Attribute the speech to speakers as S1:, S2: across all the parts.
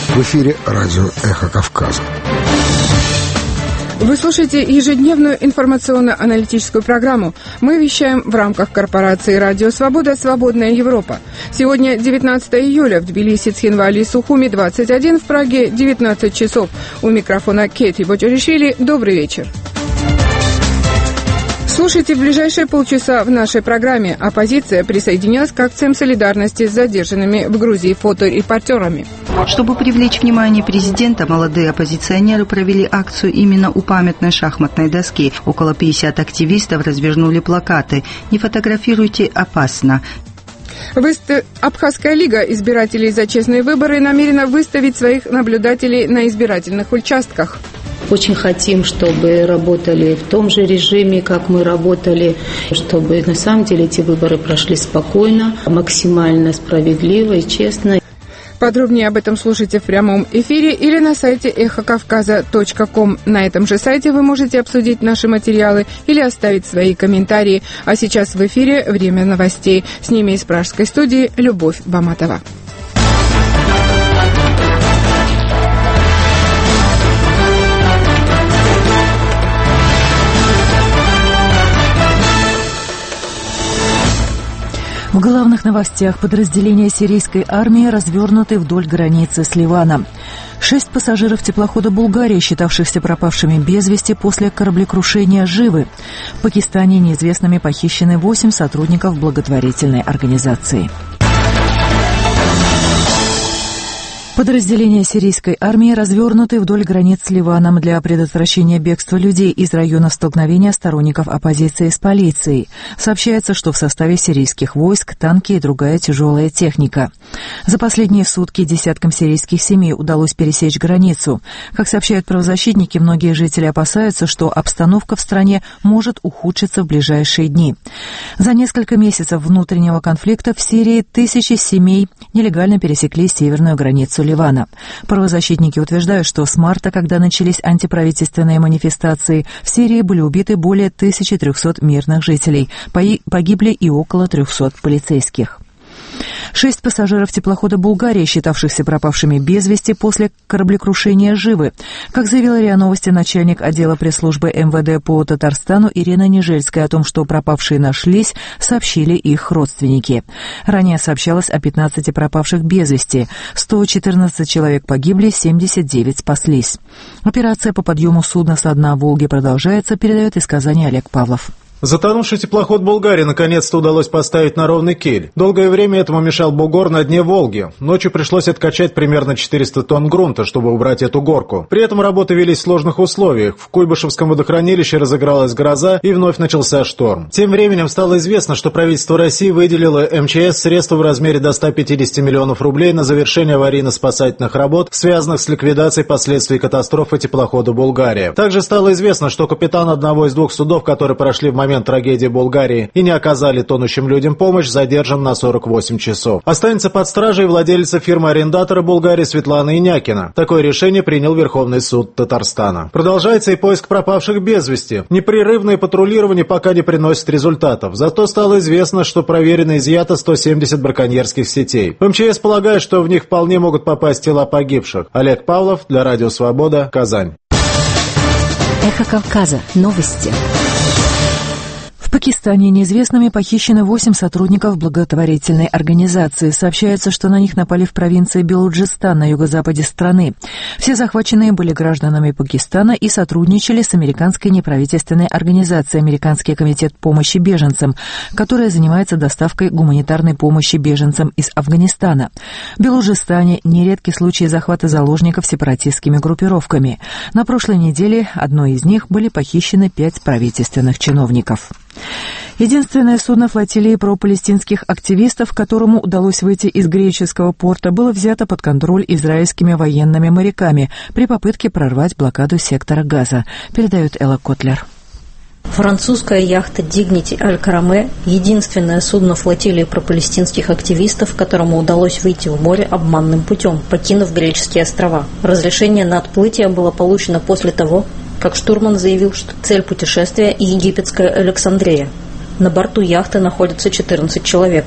S1: В эфире радио «Эхо Кавказа».
S2: Вы слушаете ежедневную информационно-аналитическую программу. Мы вещаем в рамках корпорации «Радио Свобода. Свободная Европа». Сегодня 19 июля. В Тбилиси, Цхинвале и Сухуми 21, в Праге 19 часов. У микрофона Кети Боджоришвили. Добрый вечер. Слушайте в ближайшие полчаса в нашей программе. Оппозиция присоединилась к акциям солидарности с задержанными в Грузии фоторепортерами.
S3: Чтобы привлечь внимание президента, молодые оппозиционеры провели акцию именно у памятной шахматной доски. Около 50 активистов развернули плакаты «Не фотографируйте, опасно».
S2: Абхазская лига избирателей за честные выборы намерена выставить своих наблюдателей на избирательных участках.
S4: Очень хотим, чтобы работали в том же режиме, как мы работали, чтобы на самом деле эти выборы прошли спокойно, максимально справедливо и честно.
S2: Подробнее об этом слушайте в прямом эфире или на сайте эхокавказа.ком. На этом же сайте вы можете обсудить наши материалы или оставить свои комментарии. А сейчас в эфире время новостей. С ними из пражской студии Любовь Баматова.
S5: В главных новостях: подразделения сирийской армии развернуты вдоль границы с Ливаном. 6 пассажиров теплохода «Булгария», считавшихся пропавшими без вести после кораблекрушения, живы. В Пакистане неизвестными похищены 8 сотрудников благотворительной организации. Подразделения сирийской армии развернуты вдоль границ с Ливаном для предотвращения бегства людей из района столкновения сторонников оппозиции с полицией. Сообщается, что в составе сирийских войск танки и другая тяжелая техника. За последние сутки десяткам сирийских семей удалось пересечь границу. Как сообщают правозащитники, многие жители опасаются, что обстановка в стране может ухудшиться в ближайшие дни. За несколько месяцев внутреннего конфликта в Сирии тысячи семей нелегально пересекли северную границу Ливана. Правозащитники утверждают, что с марта, когда начались антиправительственные манифестации, в Сирии были убиты более 1300 мирных жителей, погибли и около 300 полицейских. 6 пассажиров теплохода «Булгария», считавшихся пропавшими без вести после кораблекрушения, живы. Как заявила РИА Новости начальник отдела пресс-службы МВД по Татарстану Ирина Нежельская, о том, что пропавшие нашлись, сообщили их родственники. Ранее сообщалось о 15 пропавших без вести. 114 человек погибли, 79 спаслись. Операция по подъему судна со дна Волги продолжается, передает из Казани Олег Павлов.
S6: Затонувший теплоход «Булгария» наконец-то удалось поставить на ровный киль. Долгое время этому мешал бугор на дне Волги. Ночью пришлось откачать примерно 400 тонн грунта, чтобы убрать эту горку. При этом работы велись в сложных условиях. В Куйбышевском водохранилище разыгралась гроза и вновь начался шторм. Тем временем стало известно, что правительство России выделило МЧС средства в размере до 150 миллионов рублей на завершение аварийно-спасательных работ, связанных с ликвидацией последствий катастрофы теплохода «Булгария». Также стало известно, что капитан одного из 2 судов, которые прошли в момент трагедии Болгарии и не оказали тонущим людям помощь, задержан на 48 часов. Останется под стражей владельца фирмы-арендатора «Булгарии» Светлана Инякина. Такое решение принял Верховный суд Татарстана. Продолжается и поиск пропавших без вести. Непрерывное патрулирование пока не приносит результатов. Зато стало известно, что проверено и изъято 170 браконьерских сетей. В МЧС полагают, что в них вполне могут попасть тела погибших. Олег Павлов для Радио Свобода, Казань.
S7: Эхо Кавказа. Новости.
S5: В Пакистане неизвестными похищены 8 сотрудников благотворительной организации. Сообщается, что на них напали в провинции Белуджистан на юго-западе страны. Все захваченные были гражданами Пакистана и сотрудничали с американской неправительственной организацией «Американский комитет помощи беженцам», которая занимается доставкой гуманитарной помощи беженцам из Афганистана. В Белуджистане нередки случаи захвата заложников сепаратистскими группировками. На прошлой неделе одной из них были похищены 5 правительственных чиновников. Единственное судно флотилии пропалестинских активистов, которому удалось выйти из греческого порта, было взято под контроль израильскими военными моряками при попытке прорвать блокаду сектора Газа, передает Элла Котлер.
S8: Французская яхта «Дигнити Аль-Караме» – единственное судно флотилии пропалестинских активистов, которому удалось выйти в море обманным путем, покинув греческие острова. Разрешение на отплытие было получено после того, как штурман заявил, что цель путешествия – египетская Александрия. На борту яхты находится 14 человек.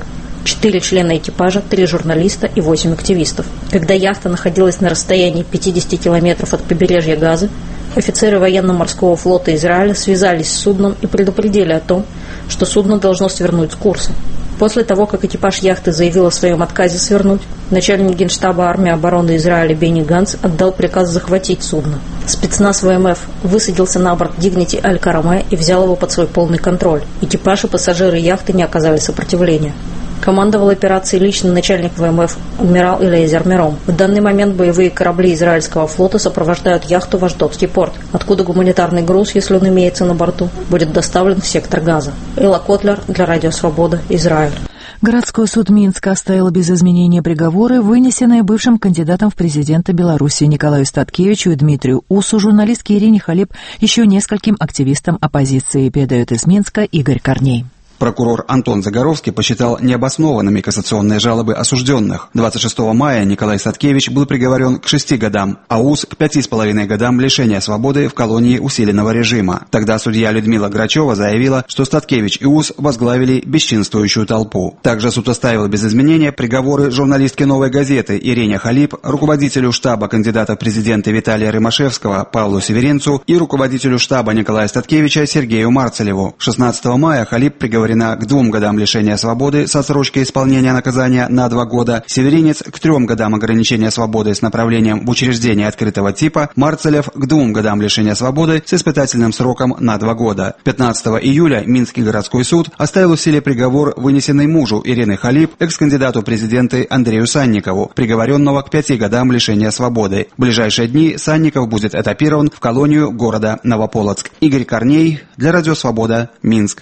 S8: 4 члена экипажа, 3 журналиста и 8 активистов. Когда яхта находилась на расстоянии 50 километров от побережья Газы, офицеры военно-морского флота Израиля связались с судном и предупредили о том, что судно должно свернуть с курса. После того, как экипаж яхты заявил о своем отказе свернуть, начальник Генштаба армии обороны Израиля Бенни Ганц отдал приказ захватить судно. Спецназ ВМФ высадился на борт Dignity Аль-Караме и взял его под свой полный контроль. Экипаж и пассажиры яхты не оказали сопротивления. Командовал операцией лично начальник ВМФ адмирал Элиэзер Миром. В данный момент боевые корабли израильского флота сопровождают яхту в Ашдодский порт, откуда гуманитарный груз, если он имеется на борту, будет доставлен в сектор Газа. Элла Котлер для Радио Свобода, Израиль.
S5: Городской суд Минска оставил без изменения приговоры, вынесенные бывшим кандидатом в президенты Беларуси Николаю Статкевичу и Дмитрию Усу, журналистке Ирине Халип, еще нескольким активистам оппозиции, передает из Минска Игорь Корней.
S9: Прокурор Антон Загоровский посчитал необоснованными кассационные жалобы осужденных. 26 мая Николай Статкевич был приговорен к 6 годам, а Ус к 5,5 годам лишения свободы в колонии усиленного режима. Тогда судья Людмила Грачева заявила, что Статкевич и Ус возглавили бесчинствующую толпу. Также суд оставил без изменения приговоры журналистке «Новой газеты» Ирине Халип, руководителю штаба кандидата в президенты Виталия Рымашевского Павлу Северинцу и руководителю штаба Николая Статкевича Сергею Марцелеву. 16 мая Халип приговорена к 2 годам лишения свободы с отсрочкой исполнения наказания на 2 года, Северинец к 3 годам ограничения свободы с направлением в учреждение открытого типа, Марцелев к 2 годам лишения свободы с испытательным сроком на 2 года. 15 июля Минский городской суд оставил в силе приговор, вынесенный мужу Ирины Халип, экс-кандидату в президенты Андрею Санникову, приговоренного к 5 годам лишения свободы. В ближайшие дни Санников будет этапирован в колонию города Новополоцк. Игорь Корней для Радио Свобода, Минск.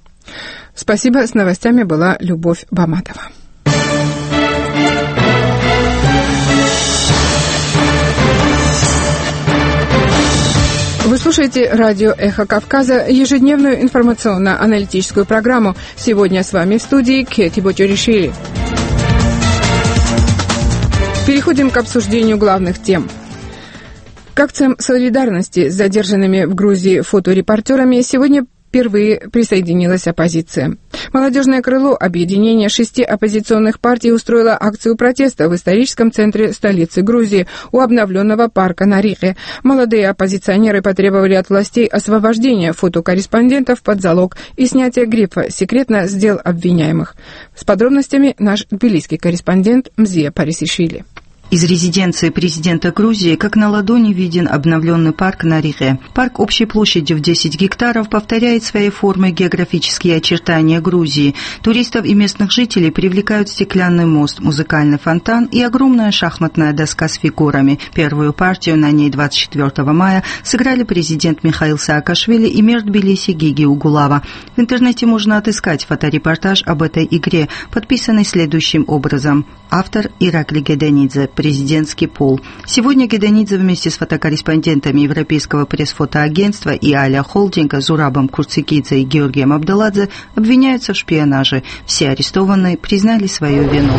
S2: Спасибо. С новостями была Любовь Баматова. Вы слушаете радио «Эхо Кавказа», ежедневную информационно-аналитическую программу. Сегодня с вами в студии Кети Ботюришвили. Переходим к обсуждению главных тем. К акциям солидарности с задержанными в Грузии фоторепортерами сегодня впервые присоединилась оппозиция. Молодежное крыло объединения 6 оппозиционных партий устроило акцию протеста в историческом центре столицы Грузии у обновленного парка на Рихе. Молодые оппозиционеры потребовали от властей освобождения фотокорреспондентов под залог и снятия грифа «Секретно с дел обвиняемых». С подробностями наш тбилисский корреспондент Мзия Парисишвили.
S3: Из резиденции президента Грузии как на ладони виден обновленный парк на Рихе. Парк общей площадью в 10 гектаров повторяет своей формой географические очертания Грузии. Туристов и местных жителей привлекают стеклянный мост, музыкальный фонтан и огромная шахматная доска с фигурами. Первую партию на ней 24 мая сыграли президент Михаил Саакашвили и мэр Тбилиси Гиги Угулава. В интернете можно отыскать фоторепортаж об этой игре, подписанный следующим образом. Автор Иракли Геденидзе, президентский пол. Сегодня Геденидзе вместе с фотокорреспондентами Европейского пресс-фотоагентства и Аля Холдинга Зурабом Курцикидзе и Георгием Абдаладзе обвиняются в шпионаже. Все арестованные признали свою вину.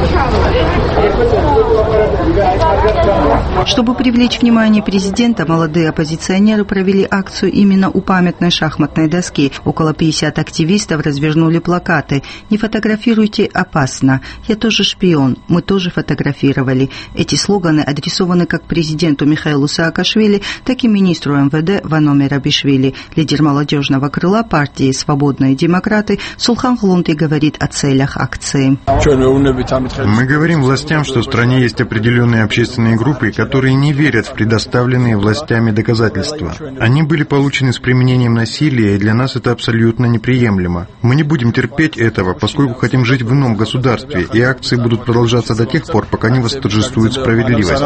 S3: Чтобы привлечь внимание президента, молодые оппозиционеры провели акцию именно у памятной шахматной доски. Около 50 активистов развернули плакаты «Не фотографируйте, опасно», «Я тоже шпион», «Мы тоже фотографировали». Эти слоганы адресованы как президенту Михаилу Саакашвили, так и министру МВД Вано Мерабишвили. Лидер молодежного крыла партии «Свободные демократы» Сулхан Глунти говорит о целях акции.
S1: Мы говорим властям, что в стране есть определенные общественные группы, которые не верят в предоставленные властями доказательства. Они были получены с применением насилия, и для нас это абсолютно неприемлемо. Мы не будем терпеть этого, поскольку хотим жить в ином государстве, и акции будут продолжаться до тех пор, пока не восторжествует справедливость.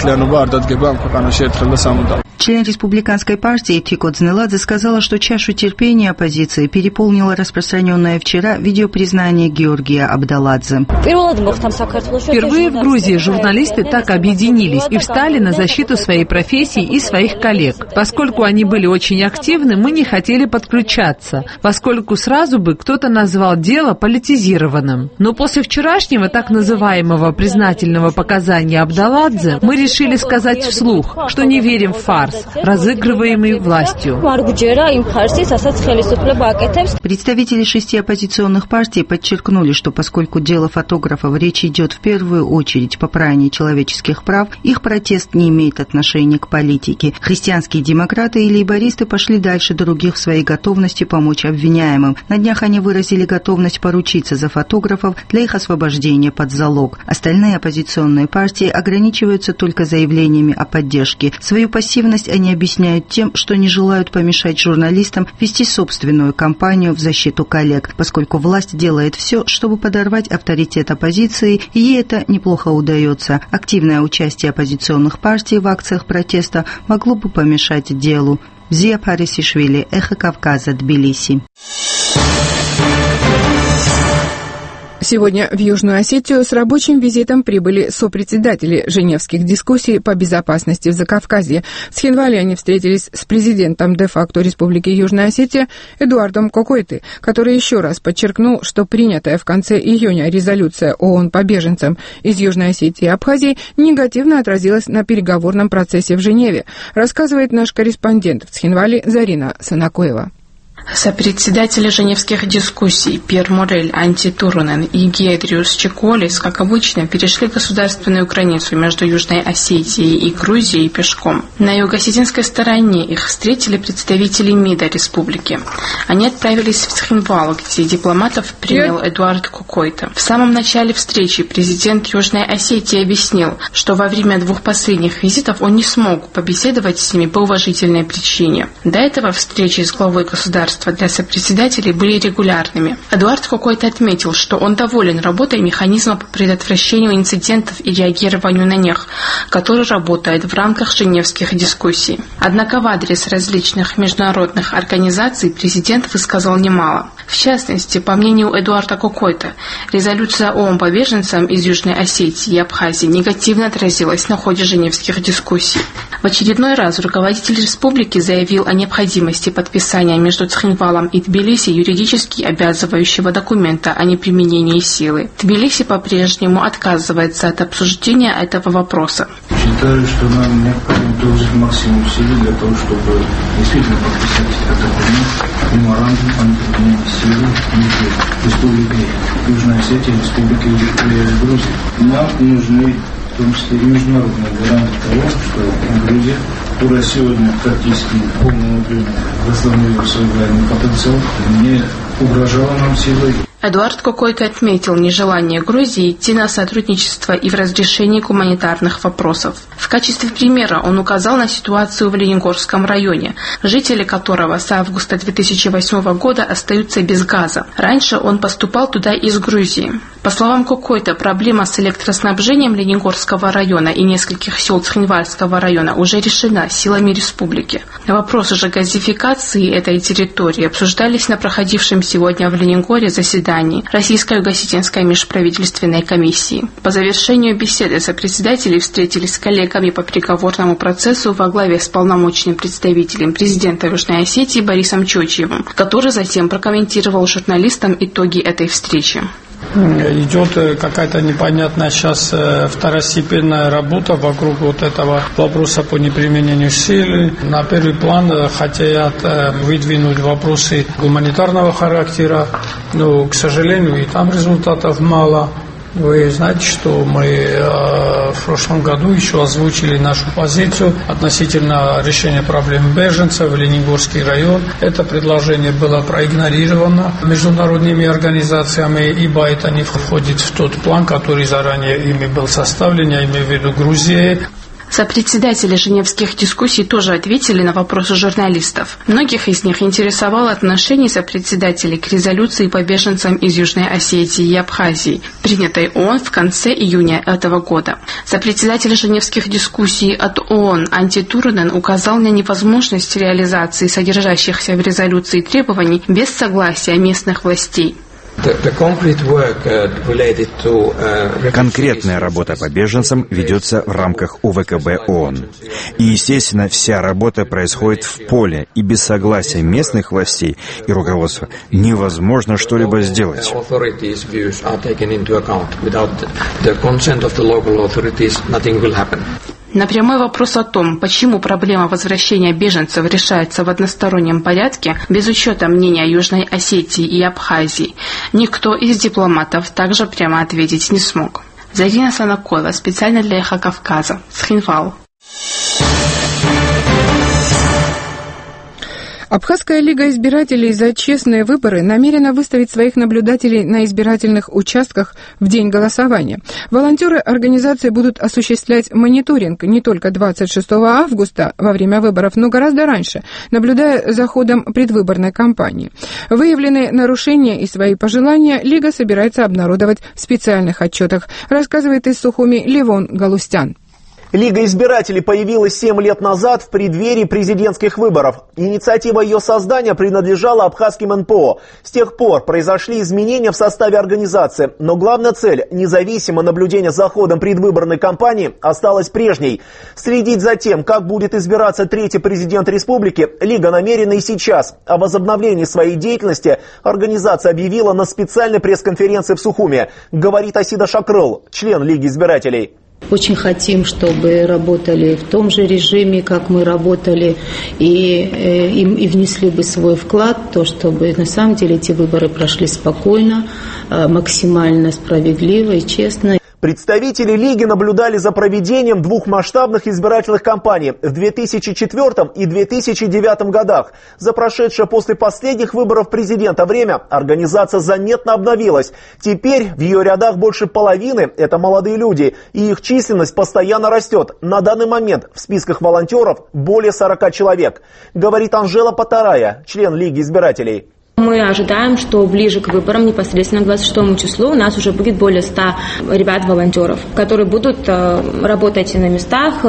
S3: Член республиканской партии Тико Дзнеладзе сказала, что чашу терпения оппозиции переполнило распространенное вчера видеопризнание Георгия Абдаладзе.
S10: Впервые в Грузии журналисты так объединились и встали на защиту своей профессии и своих коллег. Поскольку они были очень активны, мы не хотели подключаться, поскольку сразу бы кто-то назвал дело политизированным. Но после вчерашнего так называемого признательного показания Абдаладзе мы решили сказать вслух, что не верим в фарс. фарс, разыгрываемый властью.
S3: Представители 6 оппозиционных партий подчеркнули, что поскольку дело фотографов речь идет в первую очередь по праве человеческих прав, их протест не имеет отношения к политике. Христианские демократы и лейбористы пошли дальше других в своей готовности помочь обвиняемым. На днях они выразили готовность поручиться за фотографов для их освобождения под залог. Остальные оппозиционные партии ограничиваются только заявлениями о поддержке. Свою пассивность они объясняют тем, что не желают помешать журналистам вести собственную кампанию в защиту коллег, поскольку власть делает все, чтобы подорвать авторитет оппозиции, и ей это неплохо удается. Активное участие оппозиционных партий в акциях протеста могло бы помешать делу. Зия Парисишвили, Эхо Кавказа, Тбилиси.
S2: Сегодня в Южную Осетию с рабочим визитом прибыли сопредседатели Женевских дискуссий по безопасности в Закавказье. В Цхинвале они встретились с президентом де-факто Республики Южная Осетия Эдуардом Кокойты, который еще раз подчеркнул, что принятая в конце июня резолюция ООН по беженцам из Южной Осетии и Абхазии негативно отразилась на переговорном процессе в Женеве, рассказывает наш корреспондент в Цхинвале Зарина Санакоева.
S11: Сопредседатели Женевских дискуссий Пьер Морель, Анти Турунен и Гедриус Чеколис, как обычно, перешли государственную границу между Южной Осетией и Грузией пешком. На юго-осетинской стороне их встретили представители МИДа республики. Они отправились в Цхинвал, где дипломатов принял Эдуард Кокойта. В самом начале встречи президент Южной Осетии объяснил, что во время 2 последних визитов он не смог побеседовать с ними по уважительной причине. До этого встречи с главой государства для сопредседателей были регулярными. Эдуард Кокойта отметил, что он доволен работой механизма по предотвращению инцидентов и реагированию на них, который работает в рамках Женевских дискуссий. Однако в адрес различных международных организаций президент высказал немало. В частности, по мнению Эдуарда Кокойта, резолюция ООН по беженцам из Южной Осетии и Абхазии негативно отразилась на ходе Женевских дискуссий. В очередной раз руководитель республики заявил о необходимости подписания между Цхинвалом и Тбилиси юридически обязывающего документа о неприменении силы. Тбилиси по-прежнему отказывается от обсуждения этого вопроса.
S12: Считаю, что нам необходимо приложить максимум усилий для того, чтобы действительно подписать этот документ, меморандум о неприменении силы между Республикой Южная Осетия и Республикой Грузия. Нам нужны в том числе и международные гаранты того, что Грузия, которая сегодня практически в полном объеме восстановила свой военный потенциал, не угрожала нам силой.
S11: Эдуард Кокойта отметил нежелание Грузии идти на сотрудничество и в разрешении гуманитарных вопросов. В качестве примера он указал на ситуацию в Ленигорском районе, жители которого с августа 2008 года остаются без газа. Раньше он поступал туда из Грузии. По словам Кокойта, проблема с электроснабжением Ленигорского района и нескольких сел Цхинвальского района уже решена силами республики. Вопросы же газификации этой территории обсуждались на проходившем сегодня в Ленигоре заседании Российской Юго-Осетинской межправительственной комиссии. По завершению беседы сопредседатели встретились с коллегами по переговорному процессу во главе с полномочным представителем президента Южной Осетии Борисом Чочиевым, который затем прокомментировал журналистам итоги этой встречи.
S13: Идет какая-то непонятная сейчас второстепенная работа вокруг вот этого вопроса по неприменению силы. На первый план хотят выдвинуть вопросы гуманитарного характера, но, к сожалению, и там результатов мало. Вы знаете, что мы в прошлом году еще озвучили нашу позицию относительно решения проблем беженцев в Ленигорский район. Это предложение было проигнорировано международными организациями, ибо это не входит в тот план, который заранее ими был составлен, я имею в виду Грузии.
S11: Сопредседатели Женевских дискуссий тоже ответили на вопросы журналистов. Многих из них интересовало отношение сопредседателей к резолюции по беженцам из Южной Осетии и Абхазии, принятой ООН в конце июня этого года. Сопредседатель Женевских дискуссий от ООН Анти Турунен указал на невозможность реализации содержащихся в резолюции требований без согласия местных властей.
S14: Конкретная работа по беженцам ведется в рамках УВКБ ООН. И, естественно, вся работа происходит в поле, и без согласия местных властей и руководства невозможно что-либо сделать.
S11: На прямой вопрос о том, почему проблема возвращения беженцев решается в одностороннем порядке, без учета мнения Южной Осетии и Абхазии, никто из дипломатов также прямо ответить не смог. Зарина Санакова, специально для «Эхо Кавказа», Схинвал.
S2: Абхазская лига избирателей за честные выборы намерена выставить своих наблюдателей на избирательных участках в день голосования. Волонтеры организации будут осуществлять мониторинг не только 26 августа во время выборов, но гораздо раньше, наблюдая за ходом предвыборной кампании. Выявленные нарушения и свои пожелания лига собирается обнародовать в специальных отчетах, рассказывает из Сухуми Левон Галустян.
S15: Лига избирателей появилась 7 лет назад в преддверии президентских выборов. Инициатива ее создания принадлежала абхазским НПО. С тех пор произошли изменения в составе организации, но главная цель – независимое наблюдение за ходом предвыборной кампании – осталась прежней. Следить за тем, как будет избираться третий президент республики, Лига намерена и сейчас. О возобновлении своей деятельности организация объявила на специальной пресс-конференции в Сухуми, говорит Асида Шакрыл, член Лиги избирателей.
S4: Очень хотим, чтобы работали в том же режиме, как мы работали, и внесли бы свой вклад, то, чтобы на самом деле эти выборы прошли спокойно, максимально справедливо и честно.
S15: Представители Лиги наблюдали за проведением двух масштабных избирательных кампаний в 2004 и 2009 годах. За прошедшее после последних выборов президента время организация заметно обновилась. Теперь в ее рядах больше половины – это молодые люди, и их численность постоянно растет. На данный момент в списках волонтеров более 40 человек, говорит Анжела Потарая, член Лиги избирателей.
S16: Мы ожидаем, что ближе к выборам, непосредственно к 26 числу, у нас уже будет более 100 ребят-волонтеров, которые будут работать на местах,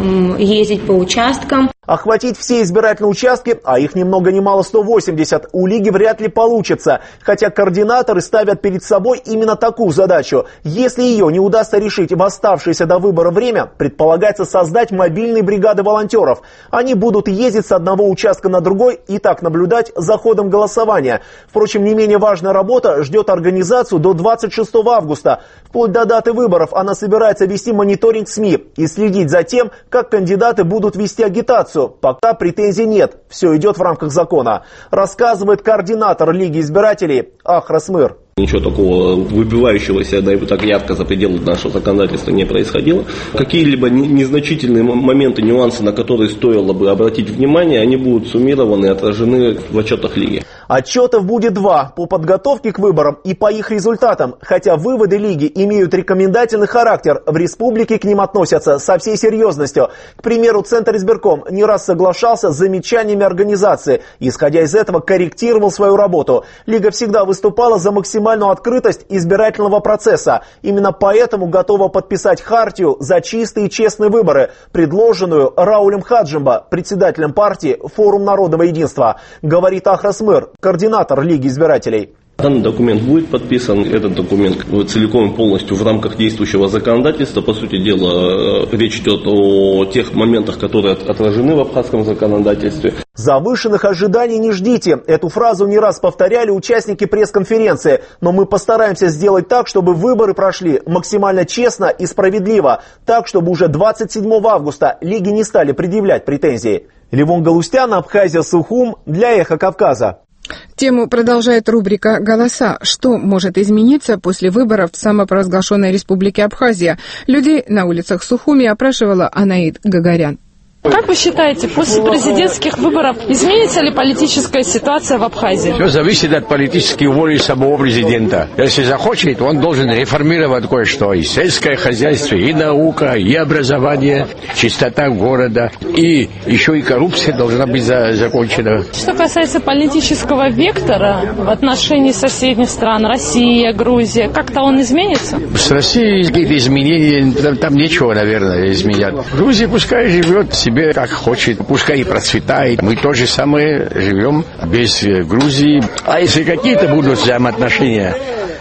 S16: ездить по участкам.
S15: Охватить все избирательные участки, а их ни много ни мало 180, у Лиги вряд ли получится. Хотя координаторы ставят перед собой именно такую задачу. Если ее не удастся решить в оставшееся до выбора время, предполагается создать мобильные бригады волонтеров. Они будут ездить с одного участка на другой и так наблюдать за ходом голосования. Впрочем, не менее важная работа ждет организацию до 26 августа. Вплоть до даты выборов она собирается вести мониторинг СМИ и следить за тем, как кандидаты будут вести агитацию. Пока претензий нет, все идет в рамках закона, рассказывает координатор Лиги избирателей Ахрас Мыр.
S17: Ничего такого выбивающегося, да и так ярко за пределы нашего законодательства не происходило. Какие-либо незначительные моменты, нюансы, на которые стоило бы обратить внимание, они будут суммированы и отражены в отчетах Лиги.
S15: Отчетов будет два по подготовке к выборам и по их результатам. Хотя выводы Лиги имеют рекомендательный характер, в республике к ним относятся со всей серьезностью. К примеру, Центр избирком не раз соглашался с замечаниями организации. Исходя из этого, корректировал свою работу. Лига всегда выступала за максимальную открытость избирательного процесса. Именно поэтому готова подписать хартию за чистые и честные выборы, предложенную Раулем Хаджимба, председателем партии «Форум народного единства», говорит Ахрас Мыр, координатор Лиги избирателей.
S17: Данный документ будет подписан. Этот документ целиком и полностью в рамках действующего законодательства. По сути дела, речь идет о тех моментах, которые отражены в абхазском законодательстве.
S15: Завышенных ожиданий не ждите. Эту фразу не раз повторяли участники пресс-конференции. Но мы постараемся сделать так, чтобы выборы прошли максимально честно и справедливо. Так, чтобы уже 27 августа Лиги не стали предъявлять претензии. Левон Галустян, Абхазия, Сухум, для «Эхо Кавказа».
S2: Тему продолжает рубрика «Голоса». Что может измениться после выборов в самопровозглашенной республике Абхазия? Людей на улицах Сухуми опрашивала Анаид Гагарян.
S18: Как вы считаете, после президентских выборов изменится ли политическая ситуация в Абхазии?
S19: Все зависит от политической воли самого президента. Если захочет, он должен реформировать кое-что. И сельское хозяйство, и наука, и образование, чистота города. И еще и коррупция должна быть закончена.
S18: Что касается политического вектора в отношении соседних стран, Россия, Грузия, как-то он изменится?
S19: С Россией какие-то изменения, там нечего, наверное, изменять. Грузия пускай живет себе как хочет, пускай и процветает. Мы то же самое живем без Грузии. А если какие-то будут взаимоотношения,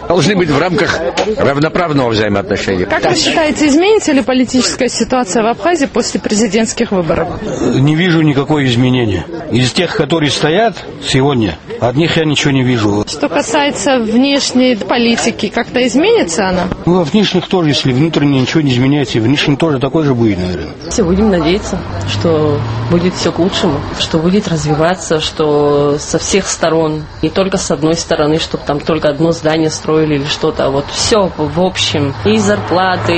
S19: должны быть в рамках равноправного взаимоотношения.
S18: Как вы считаете, изменится ли политическая ситуация в Абхазии после президентских выборов?
S20: Не вижу никакого изменения. Из тех, которые стоят сегодня, от них я ничего не вижу.
S18: Что касается внешней политики, как-то изменится она?
S20: Ну, а внешних тоже, если внутренне ничего не изменяется, и внешне тоже такой же будет, наверное.
S21: Все будем надеяться, что будет все к лучшему, что будет развиваться, что со всех сторон, не только с одной стороны, чтобы там только одно здание строили или что-то, а вот все в общем. И зарплаты,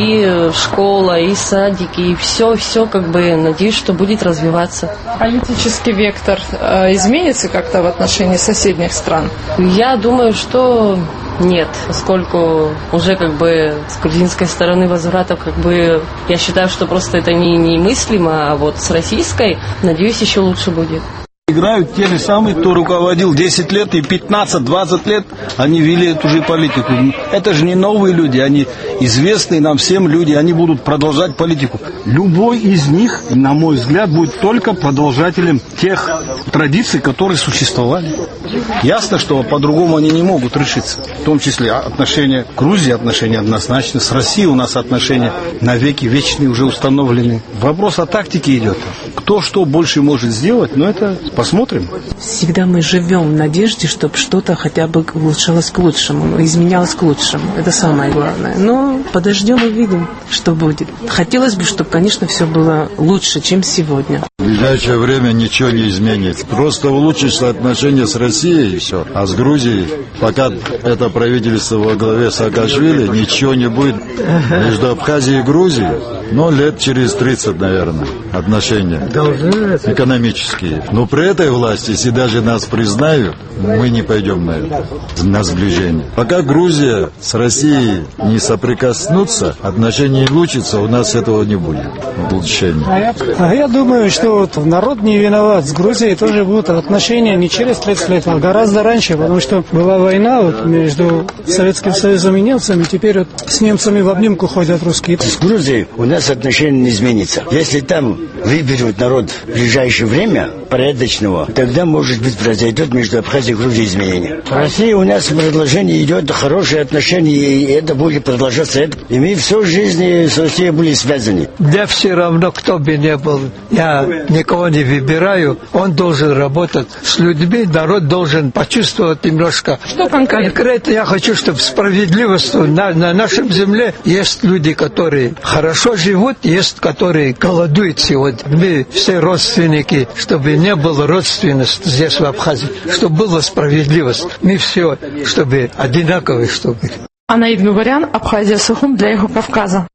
S21: и школа, и садики, и все как бы, надеюсь, что будет развиваться.
S18: Политический вектор изменится как-то в отношении соседних стран?
S21: Я думаю, что нет, поскольку уже как бы с грузинской стороны возвратов как бы я считаю, что просто это немыслимо, а вот с российской, надеюсь, еще лучше будет.
S20: Играют те же самые, кто руководил 10 лет и 15-20 лет, они вели эту же политику. Это же не новые люди, они известные нам всем люди, они будут продолжать политику. Любой из них, на мой взгляд, будет только продолжателем тех традиций, которые существовали. Ясно, что по-другому они не могут решиться. В том числе отношения к Грузии, отношения однозначно. С Россией у нас отношения навеки вечные уже установлены. Вопрос о тактике идет. Кто что больше может сделать, но это посмотрим.
S22: Всегда мы живем в надежде, чтобы что-то хотя бы улучшалось к лучшему, изменялось к лучшему. Это самое главное. Но подождем и видим, что будет. Хотелось бы, чтобы, конечно, все было лучше, чем сегодня.
S23: В ближайшее время ничего не изменится. Просто улучшится отношения с Россией и все. А с Грузией, пока это правительство во главе Саакашвили, ничего не будет между Абхазией и Грузией. Но лет через 30, наверное, отношения экономические. Но при этой власти, если даже нас признают, мы не пойдем на сближение. Пока Грузия с Россией не соприкоснутся, отношения не улучшатся, у нас этого не будет улучшения.
S13: А я думаю, что вот народ не виноват. С Грузией тоже будут отношения не через 30 лет, а гораздо раньше, потому что была война вот между Советским Союзом и немцами, теперь вот с немцами в обнимку ходят русские.
S24: С Грузией у нас отношения не изменится. Если там выберут народ в ближайшее время порядочного, тогда, может быть, произойдет между Абхазией и Грузией изменения. В России у нас предложение идет, хорошие отношения, и это будет продолжаться. И мы всю жизнь с Россией были связаны.
S25: Да все равно, кто бы ни был, я никого не выбираю, он должен работать с людьми, народ должен почувствовать немножко.
S18: Что конкретно?
S25: Конкретно я хочу, чтобы справедливость на нашем земле есть люди, которые хорошо живут, есть, которые голодуют сегодня. Мы все родственники, чтобы не было родственности здесь, в Абхазии, чтобы была справедливость. Мы все, чтобы одинаковые, чтобы.
S18: Анаид Гугарян, Абхазия, Сухум для Эхо Кавказа.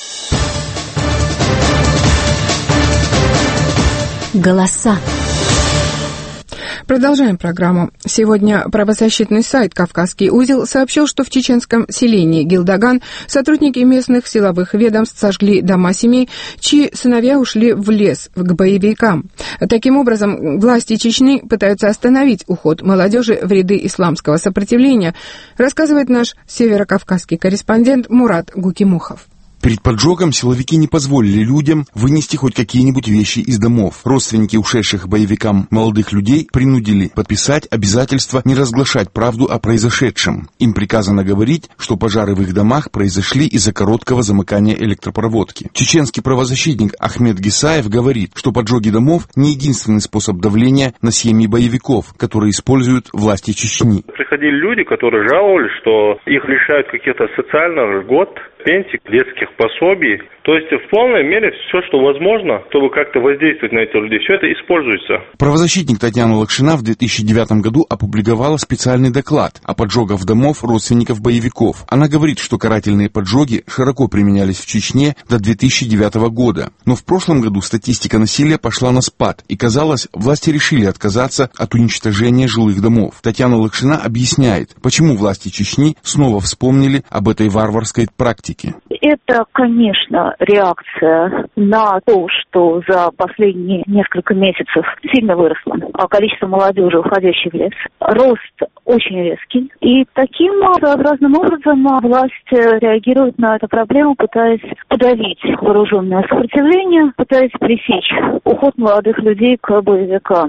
S7: Голоса.
S2: Продолжаем программу. Сегодня правозащитный сайт «Кавказский узел» сообщил, что в чеченском селении Гилдаган сотрудники местных силовых ведомств сожгли дома семей, чьи сыновья ушли в лес к боевикам. Таким образом, власти Чечни пытаются остановить уход молодежи в ряды исламского сопротивления, рассказывает наш северокавказский корреспондент Мурат Гукимухов.
S26: Перед поджогом силовики не позволили людям вынести хоть какие-нибудь вещи из домов. Родственники ушедших боевикам молодых людей принудили подписать обязательство не разглашать правду о произошедшем. Им приказано говорить, что пожары в их домах произошли из-за короткого замыкания электропроводки. Чеченский правозащитник Ахмед Гисаев говорит, что поджоги домов не единственный способ давления на семьи боевиков, которые используют власти Чечни.
S27: Приходили люди, которые жаловались, что их лишают каких-то социальных льгот, пенсий, детских пособий. То есть в полной мере все, что возможно, чтобы как-то воздействовать на этих людей, все это используется.
S26: Правозащитник Татьяна Лакшина в 2009 году опубликовала специальный доклад о поджогах домов родственников боевиков. Она говорит, что карательные поджоги широко применялись в Чечне до 2009 года. Но в прошлом году статистика насилия пошла на спад, и, казалось, власти решили отказаться от уничтожения жилых домов. Татьяна Лакшина объясняет, почему власти Чечни снова вспомнили об этой варварской практике.
S28: Это, конечно, реакция на то, что за последние несколько месяцев сильно выросло количество молодежи, уходящей в лес. Рост очень резкий. И таким своеобразным образом власть реагирует на эту проблему, пытаясь подавить вооруженное сопротивление, пытаясь пресечь уход молодых людей к боевикам.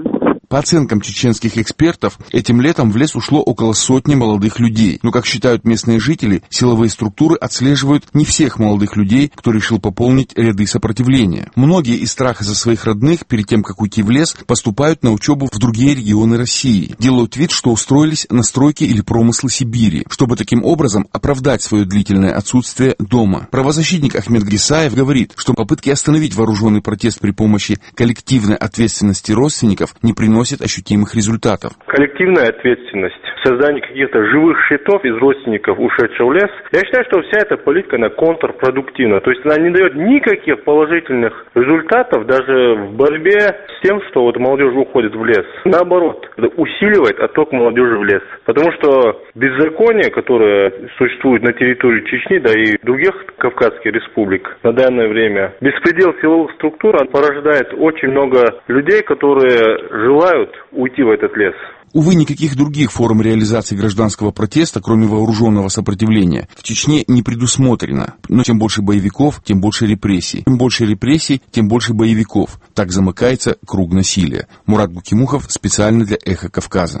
S26: По оценкам чеченских экспертов, этим летом в лес ушло около 100 молодых людей. Но, как считают местные жители, силовые структуры отслеживают не всех молодых людей, кто решил пополнить ряды сопротивления. Многие из страха за своих родных перед тем, как уйти в лес, поступают на учебу в другие регионы России. Делают вид, что устроились на стройки или промыслы Сибири, чтобы таким образом оправдать свое длительное отсутствие дома. Правозащитник Ахмед Грисаев говорит, что попытки остановить вооруженный протест при помощи коллективной ответственности родственников не приносят ощутимых результатов.
S27: Коллективная ответственность, создание каких-то живых счетов из родственников, ушедших в лес, я считаю, что вся эта политика, она контрпродуктивна. То есть она не дает никаких положительных результатов даже в борьбе с тем, что вот молодежь уходит в лес. Наоборот, это усиливает отток молодежи в лес. Потому что беззаконие, которое существует на территории Чечни, да и других кавказских республик на данное время, беспредел силовых структур порождает очень много людей, которые желают уйти в этот лес.
S26: Увы, никаких других форм реализации гражданского протеста, кроме вооруженного сопротивления, в Чечне не предусмотрено. Но чем больше боевиков, тем больше репрессий. Чем больше репрессий, тем больше боевиков. Так замыкается круг насилия. Мурат Гукимухов специально для «Эхо Кавказа».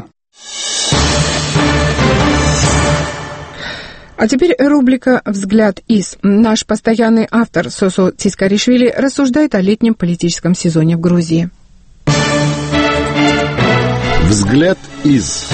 S2: А теперь рубрика «Взгляд из». Наш постоянный автор Сосо Цискаришвили рассуждает о летнем политическом сезоне в Грузии.
S1: Взгляд из.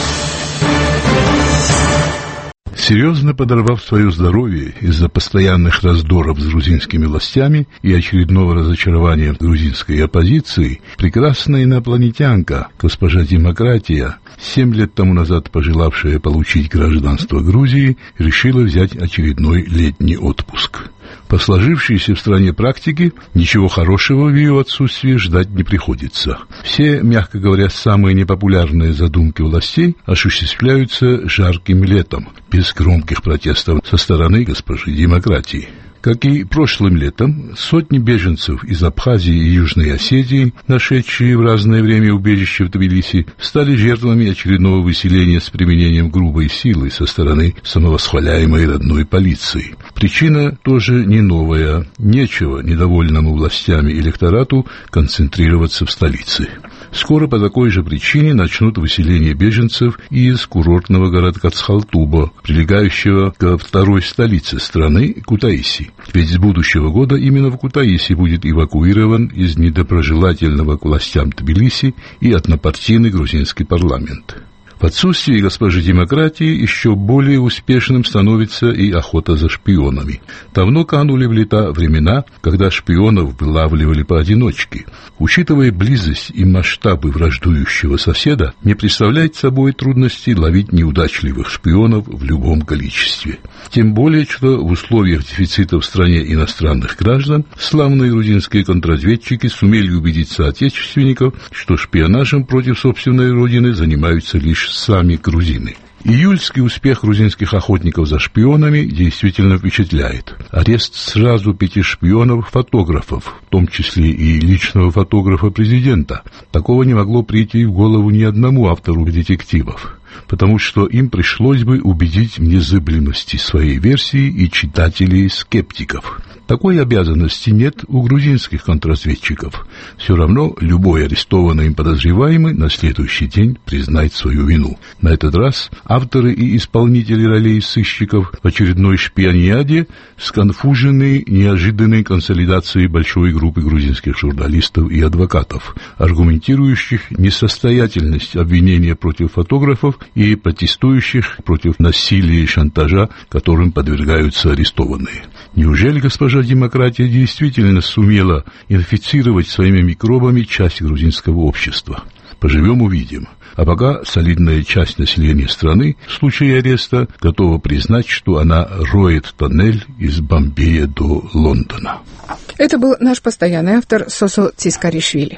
S1: Серьезно подорвав свое здоровье из-за постоянных раздоров с грузинскими властями и очередного разочарования грузинской оппозиции, прекрасная инопланетянка, госпожа Демократия, 7 лет тому назад пожелавшая получить гражданство Грузии, решила взять очередной летний отпуск. По сложившейся в стране практике, ничего хорошего в ее отсутствии ждать не приходится. Все, мягко говоря, самые непопулярные задумки властей осуществляются жарким летом, без громких протестов со стороны госпожи Демократии. Как и прошлым летом, сотни беженцев из Абхазии и Южной Осетии, нашедшие в разное время убежище в Тбилиси, стали жертвами очередного выселения с применением грубой силы со стороны самовосхваляемой родной полиции. Причина тоже не новая. Нечего недовольному властями электорату концентрироваться в столице. Скоро по такой же причине начнут выселение беженцев из курортного городка Цхалтуба, прилегающего ко второй столице страны Кутаиси. Ведь с будущего года именно в Кутаиси будет эвакуирован из недоброжелательного к властям Тбилиси и однопартийный грузинский парламент. В отсутствии госпожи Демократии еще более успешным становится и охота за шпионами. Давно канули в лета времена, когда шпионов вылавливали поодиночке. Учитывая близость и масштабы враждующего соседа, не представляет собой трудности ловить неудачливых шпионов в любом количестве. Тем более, что в условиях дефицита в стране иностранных граждан славные грузинские контрразведчики сумели убедить соотечественников, что шпионажем против собственной родины занимаются лишь сами грузины. Июльский успех грузинских охотников за шпионами действительно впечатляет. Арест сразу 5 шпионов-фотографов, в том числе и личного фотографа президента. Такого не могло прийти в голову ни одному автору детективов, потому что им пришлось бы убедить в незыблемости своей версии и читателей-скептиков. Такой обязанности нет у грузинских контрразведчиков. Все равно любой арестованный им подозреваемый на следующий день признает свою вину. На этот раз авторы и исполнители ролей сыщиков в очередной шпиониаде сконфужены неожиданной консолидацией большой группы грузинских журналистов и адвокатов, аргументирующих несостоятельность обвинения против фотографов и протестующих против насилия и шантажа, которым подвергаются арестованные. Неужели госпожа Демократия действительно сумела инфицировать своими микробами часть грузинского общества? Поживем — увидим. А пока солидная часть населения страны в случае ареста готова признать, что она роет тоннель из Бомбея до Лондона.
S2: Это был наш постоянный автор Сосо Цискаришвили.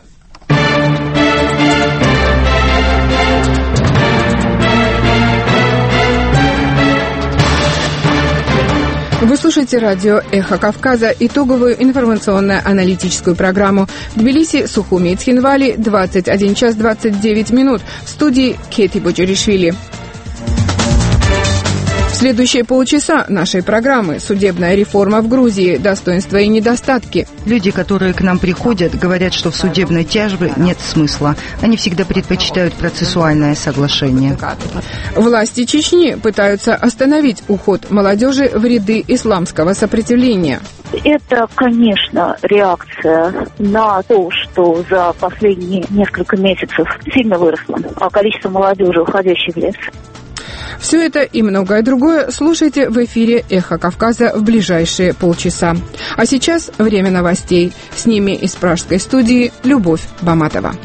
S2: Вы слушаете радио «Эхо Кавказа», итоговую информационно-аналитическую программу. В Тбилиси, Сухуми и Цхинвали 21 час 29 минут. В студии Кети Боджоришвили. В следующие полчаса нашей программы «Судебная реформа в Грузии. Достоинства и недостатки».
S3: Люди, которые к нам приходят, говорят, что в судебной тяжбе нет смысла. Они всегда предпочитают процессуальное соглашение.
S2: Власти Чечни пытаются остановить уход молодежи в ряды исламского сопротивления.
S28: Это, конечно, реакция на то, что за последние несколько месяцев сильно выросло количество молодежи, уходящей в лес.
S2: Все это и многое другое слушайте в эфире «Эхо Кавказа» в ближайшие полчаса. А сейчас время новостей. С ними из пражской студии Любовь Баматова.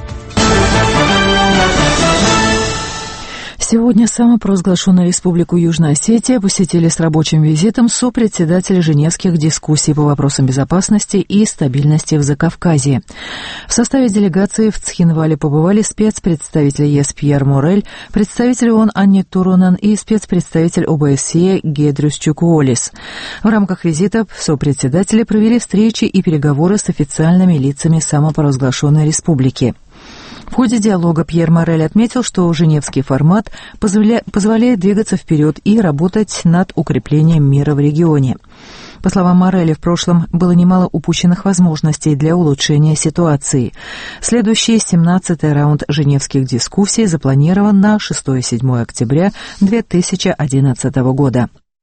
S5: Сегодня самопровозглашенную Республику Южная Осетия посетили с рабочим визитом сопредседатели Женевских дискуссий по вопросам безопасности и стабильности в Закавказье. В составе делегации в Цхинвале побывали спецпредставитель ЕС Пьер Морель, представитель ООН Анни Турунен и спецпредставитель ОБСЕ Гедрюс Чукуолис. В рамках визита сопредседатели провели встречи и переговоры с официальными лицами самопровозглашенной республики. В ходе диалога Пьер Морель отметил, что женевский формат позволяет двигаться вперед и работать над укреплением мира в регионе. По словам Мореля, в прошлом было немало упущенных возможностей для улучшения ситуации. Следующий 17-й раунд женевских дискуссий запланирован на 6-7 октября 2011 года.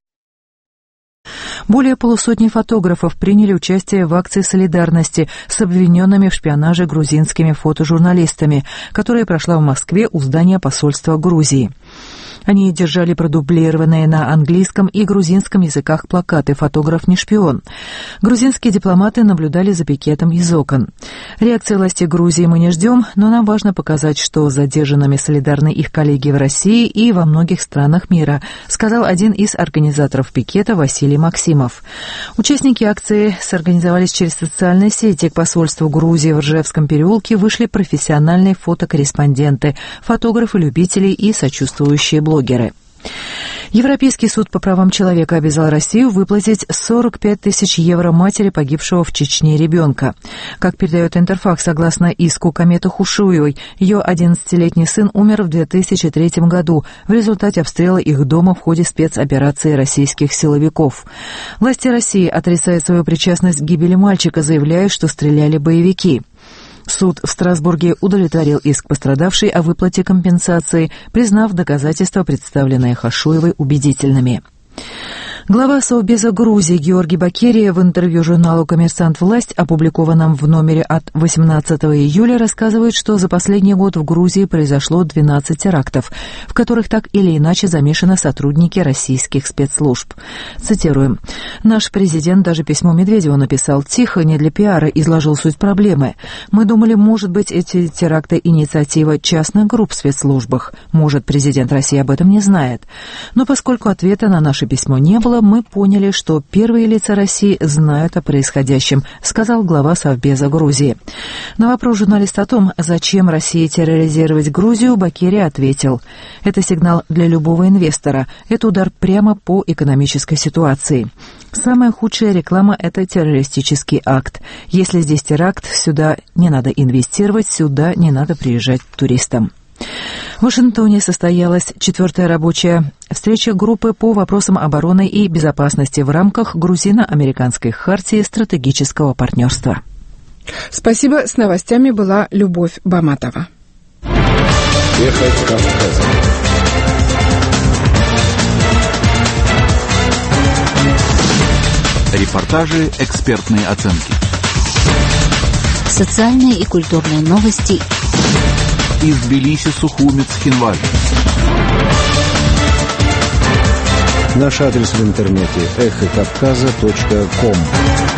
S5: Более полусотни фотографов приняли участие в акции солидарности с обвиненными в шпионаже грузинскими фотожурналистами, которая прошла в Москве у здания посольства Грузии. Они держали продублированные на английском и грузинском языках плакаты «Фотограф не шпион». Грузинские дипломаты наблюдали за пикетом из окон. Реакции власти Грузии мы не ждем, но нам важно показать, что с задержанными солидарны их коллеги в России и во многих странах мира, сказал один из организаторов пикета Василий Максимов. Участники акции сорганизовались через социальные сети. К посольству Грузии в Ржевском переулке вышли профессиональные фотокорреспонденты, фотографы-любители и сочувствующие блогеры. Европейский суд по правам человека обязал Россию выплатить 45 тысяч евро матери погибшего в Чечне ребенка. Как передает Интерфакс, согласно иску Кометы Хушуевой, ее 11-летний сын умер в 2003 году в результате обстрела их дома в ходе спецоперации российских силовиков. Власти России отрицают свою причастность к гибели мальчика, заявляя, что стреляли боевики. Суд в Страсбурге удовлетворил иск пострадавшей о выплате компенсации, признав доказательства, представленные Хашуевой, убедительными. Глава Совбеза Грузии Георгий Бакерия в интервью журналу «Коммерсант. Власть», опубликованном в номере от 18 июля, рассказывает, что за последний год в Грузии произошло 12 терактов, в которых так или иначе замешаны сотрудники российских спецслужб. Цитируем. «Наш президент даже письмо Медведеву написал тихо, не для пиара, изложил суть проблемы. Мы думали, может быть, эти теракты — инициатива частных групп в спецслужбах. Может, президент России об этом не знает. Но поскольку ответа на наше письмо не было, мы поняли, что первые лица России знают о происходящем», сказал глава Совбеза Грузии. На вопрос журналиста о том, зачем России терроризировать Грузию, Бакерия ответил: «Это сигнал для любого инвестора. Это удар прямо по экономической ситуации. Самая худшая реклама — это террористический акт. Если здесь теракт, сюда не надо инвестировать, сюда не надо приезжать туристам». В Вашингтоне состоялась 4-я рабочая встреча группы по вопросам обороны и безопасности в рамках грузино-американской хартии стратегического партнерства.
S2: Спасибо. С новостями была Любовь Баматова.
S6: Эхо Кавказа. Репортажи, экспертные оценки.
S7: Социальные и культурные новости.
S6: Из Тбилиси, Сухуми, Цхинваль.
S8: Наш адрес в интернете эхокавказа.ком.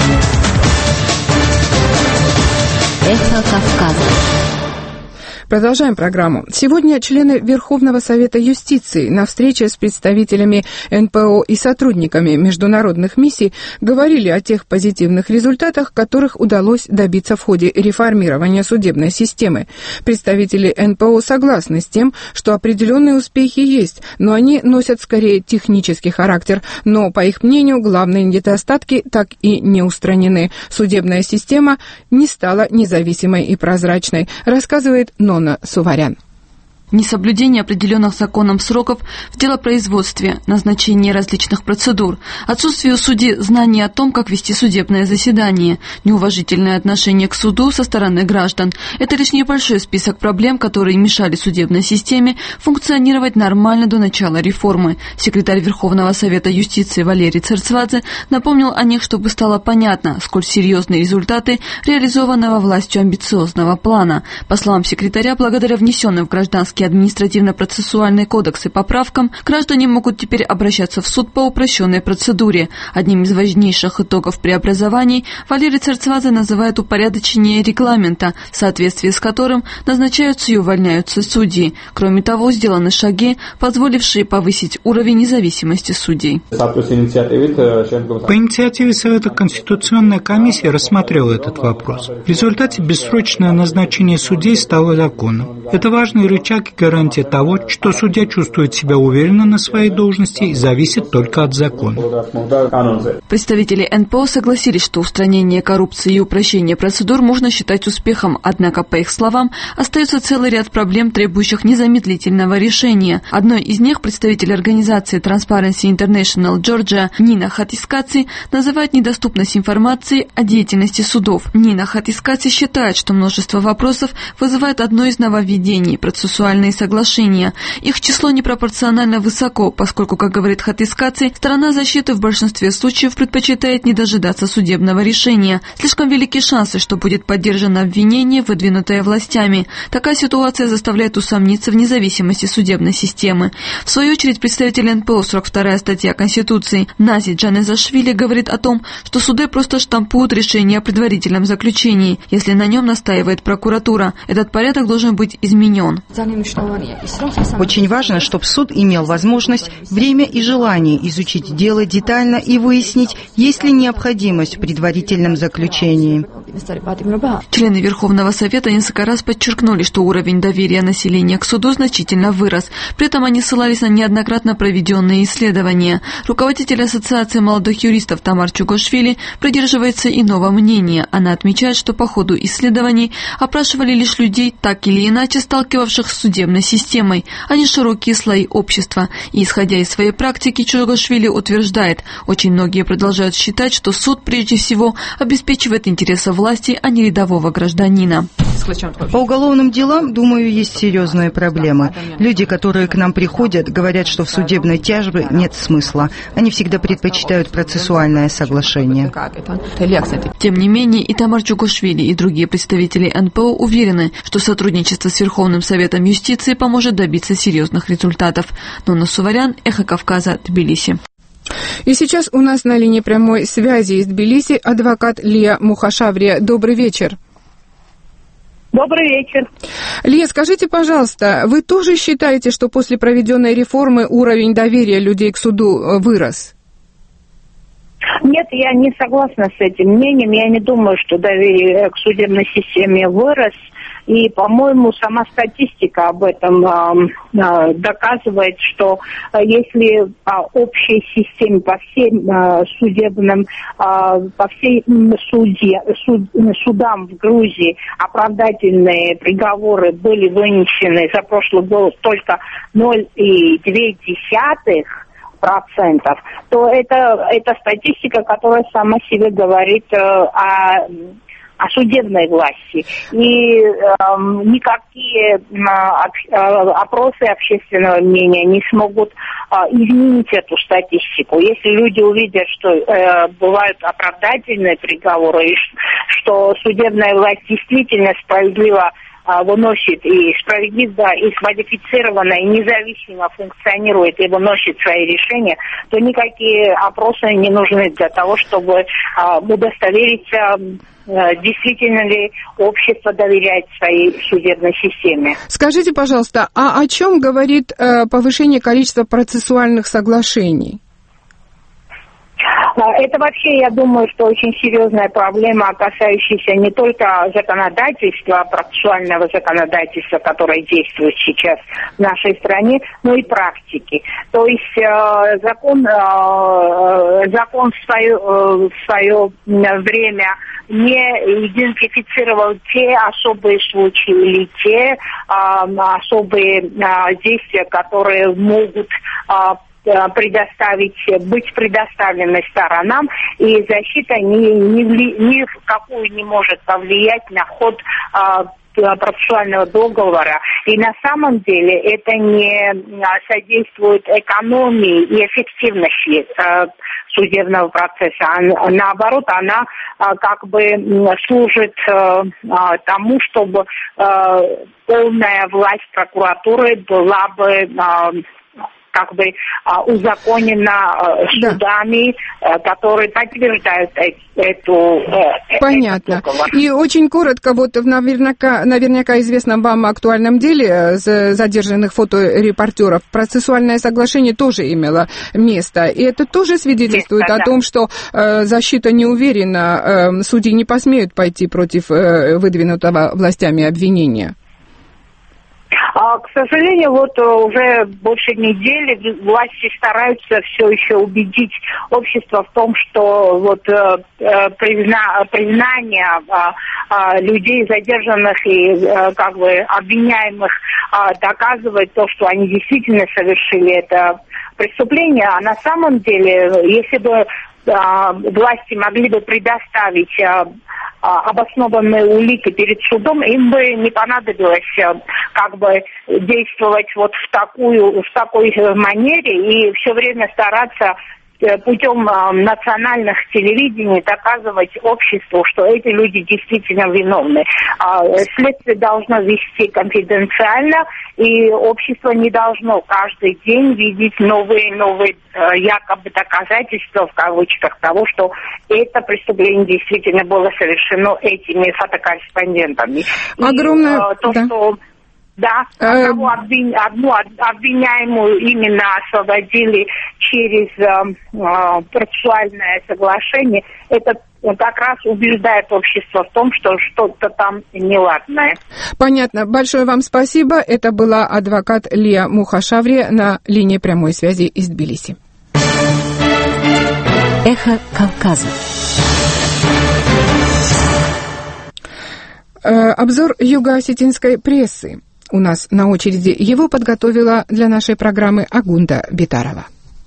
S7: Эхо Кавказа.
S2: Продолжаем программу. Сегодня члены Верховного Совета юстиции на встрече с представителями НПО и сотрудниками международных миссий говорили о тех позитивных результатах, которых удалось добиться в ходе реформирования судебной системы. Представители НПО согласны с тем, что определенные успехи есть, но они носят скорее технический характер. Но, по их мнению, главные недостатки так и не устранены. Судебная система не стала независимой и прозрачной, рассказывает Нонна Суварян.
S4: Несоблюдение определенных законом сроков в делопроизводстве, назначение различных процедур, отсутствие у судей знаний о том, как вести судебное заседание, неуважительное отношение к суду со стороны граждан – это лишь небольшой список проблем, которые мешали судебной системе функционировать нормально до начала реформы. Секретарь Верховного Совета юстиции Валерий Церцвадзе напомнил о них, чтобы стало понятно, сколь серьезные результаты реализованного властью амбициозного плана. По словам секретаря, благодаря внесенным в Гражданский административно-процессуальный кодекс и поправкам, граждане могут теперь обращаться в суд по упрощенной процедуре. Одним из важнейших итогов преобразований Валерий Церцвадзе называет упорядочение регламента, в соответствии с которым назначаются и увольняются судьи. Кроме того, сделаны шаги, позволившие повысить уровень независимости судей.
S9: По инициативе Совета Конституционная комиссия рассмотрела этот вопрос. В результате бессрочное назначение судей стало законом. Это важный рычаг и гарантия того, что судья чувствует себя уверенно на своей должности и зависит только от закона.
S4: Представители НПО согласились, что устранение коррупции и упрощение процедур можно считать успехом, однако, по их словам, остается целый ряд проблем, требующих незамедлительного решения. Одной из них представитель организации Transparency International Georgia Нина Хатискаци называет недоступность информации о деятельности судов. Нина Хатискаци считает, что множество вопросов вызывает одно из нововведений – процессуальные соглашения. Их число непропорционально высоко, поскольку, как говорит Хатискаци, сторона защиты в большинстве случаев предпочитает не дожидаться судебного решения. Слишком велики шансы, что будет поддержано обвинение, выдвинутое властями. Такая ситуация заставляет усомниться в независимости судебной системы. В свою очередь, представитель НПО, 42-я статья Конституции, Нази Джанезашвили говорит о том, что суды просто штампуют решение о предварительном заключении, если на нем настаивает прокуратура. Этот порядок должен быть изменен.
S3: Очень важно, чтобы суд имел возможность, время и желание изучить дело детально и выяснить, есть ли необходимость в предварительном заключении.
S4: Члены Верховного Совета несколько раз подчеркнули, что уровень доверия населения к суду значительно вырос. При этом они ссылались на неоднократно проведенные исследования. Руководитель Ассоциации молодых юристов Тамар Чугошвили придерживается иного мнения. Она отмечает, что по ходу исследований опрашивали лишь людей, так или иначе сталкивавших с судебной системой, а не широкие слои общества. И, исходя из своей практики, Чугошвили утверждает, очень многие продолжают считать, что суд прежде всего обеспечивает интересы власти, а не рядового гражданина.
S3: По уголовным делам, думаю, есть серьезные проблемы. Люди, которые к нам приходят, говорят, что в судебной тяжбе нет смысла. Они всегда предпочитают процессуальное соглашение.
S4: Тем не менее, и Тамар Чугошвили, и другие представители НПО уверены, что сотрудничество с Верховным Советом юстиции поможет добиться серьезных результатов. Нонна Суварян, Эхо Кавказа, Тбилиси.
S2: И сейчас у нас на линии прямой связи из Тбилиси адвокат Лия Мухашаврия. Добрый вечер.
S10: Добрый вечер.
S2: Лия, скажите, пожалуйста, вы тоже считаете, что после проведенной реформы уровень доверия людей к суду вырос?
S10: Нет, я не согласна с этим мнением. Я не думаю, что доверие к судебной системе вырос. И, по-моему, сама статистика об этом доказывает, что если по общей системе, по всем судебным, по всей судам в Грузии оправдательные приговоры были вынесены за прошлый год только 0,2%, то это статистика, которая сама себе говорит о судебной власти. И никакие опросы общественного мнения не смогут изменить эту статистику. Если люди увидят, что бывают оправдательные приговоры, и что судебная власть действительно справедливо выносит и справедливо, и квалифицированно, и независимо функционирует и выносит свои решения, то никакие опросы не нужны для того, чтобы удостовериться, действительно ли общество доверяет своей судебной системе.
S2: Скажите, пожалуйста, а о чем говорит повышение количества процессуальных соглашений?
S10: Это вообще, я думаю, что очень серьезная проблема, касающаяся не только законодательства, процессуального законодательства, которое действует сейчас в нашей стране, но и практики. То есть закон в свое время не идентифицировал те особые случаи или те особые действия, которые могут быть предоставлены сторонам, и защита ни в какую не может повлиять на ход процессуального договора. И на самом деле это не содействует экономии и эффективности судебного процесса. Наоборот, она как бы служит тому, чтобы полная власть прокуратуры была бы как бы узаконена судами, которые подтверждают эту...
S2: Понятно. И очень коротко, вот в наверняка известном вам актуальном деле задержанных фоторепортеров процессуальное соглашение тоже имело место. И это тоже свидетельствует о том, что защита не уверена, судьи не посмеют пойти против выдвинутого властями обвинения.
S10: К сожалению, вот уже больше недели власти стараются все еще убедить общество в том, что вот признание людей задержанных и как бы обвиняемых доказывает то, что они действительно совершили это преступление. А на самом деле, если бы власти могли бы предоставить обоснованные улики перед судом, им бы не понадобилось как бы действовать вот в такой манере и все время стараться путем национальных телевидений доказывать обществу, что эти люди действительно виновны. Следствие должно вести конфиденциально, и общество не должно каждый день видеть новые якобы доказательства, в кавычках, того, что это преступление действительно было совершено этими фотокорреспондентами.
S2: Огромное...
S10: Одну обвиняемую именно освободили через процессуальное соглашение. Это как раз убеждает общество в том, что что-то там неладное.
S2: Понятно. Большое вам спасибо. Это была адвокат Лия Мухашаври на линии прямой связи из Тбилиси.
S7: Эхо Кавказа.
S2: Обзор юго-осетинской прессы. У нас на очереди его подготовила для нашей программы Агунда Битарова.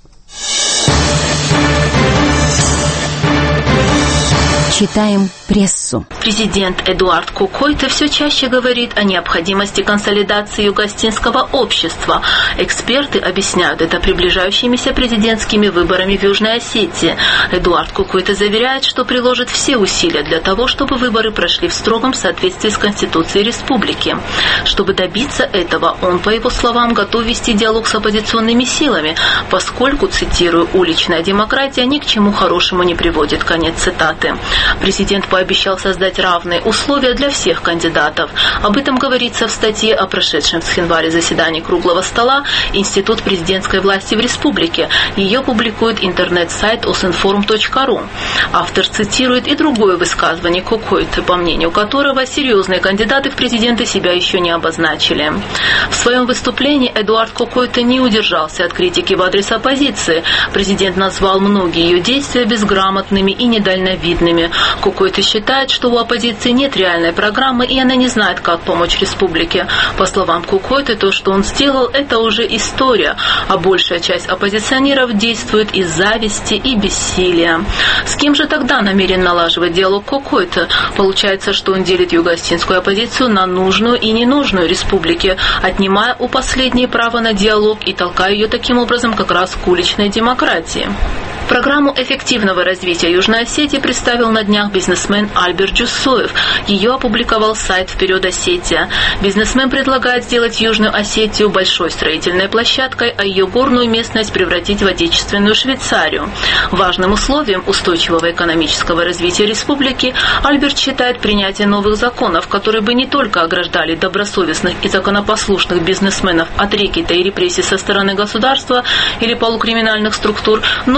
S7: Читаем прессу.
S11: Президент Эдуард Кокойто все чаще говорит о необходимости консолидации юго-осетинского общества. Эксперты объясняют это приближающимися президентскими выборами в Южной Осетии. Эдуард Кокойто заверяет, что приложит все усилия для того, чтобы выборы прошли в строгом соответствии с Конституцией республики. Чтобы добиться этого, он, по его словам, готов вести диалог с оппозиционными силами, поскольку, цитирую, «уличная демократия ни к чему хорошему не приводит». Конец цитаты. Президент пообещал создать равные условия для всех кандидатов. Об этом говорится в статье о прошедшем в Цхинвале заседании круглого стола «Институт президентской власти в республике». Ее публикует интернет-сайт osinform.ru. Автор цитирует и другое высказывание Кокойто, по мнению которого серьезные кандидаты в президенты себя еще не обозначили. В своем выступлении Эдуард Кокойто не удержался от критики в адрес оппозиции. Президент назвал многие ее действия безграмотными и недальновидными. Кокойто считает, что у оппозиции нет реальной программы, и она не знает, как помочь республике. По словам Кокойто, то, что он сделал, это уже история, а большая часть оппозиционеров действует из зависти и бессилия. С кем же тогда намерен налаживать диалог Кокойто? Получается, что он делит юго-осетинскую оппозицию на нужную и ненужную республики, отнимая у последней право на диалог и толкая ее таким образом как раз к уличной демократии. Программу эффективного развития Южной Осетии представил на днях бизнесмен Альберт Джуссоев. Ее опубликовал сайт «Вперед Осетия». Бизнесмен предлагает сделать Южную Осетию большой строительной площадкой, а ее горную местность превратить в отечественную Швейцарию. Важным условием устойчивого экономического развития республики Альберт считает принятие новых законов, которые бы не только ограждали добросовестных и законопослушных бизнесменов от рекета и репрессий со стороны государства или полукриминальных структур, но и давали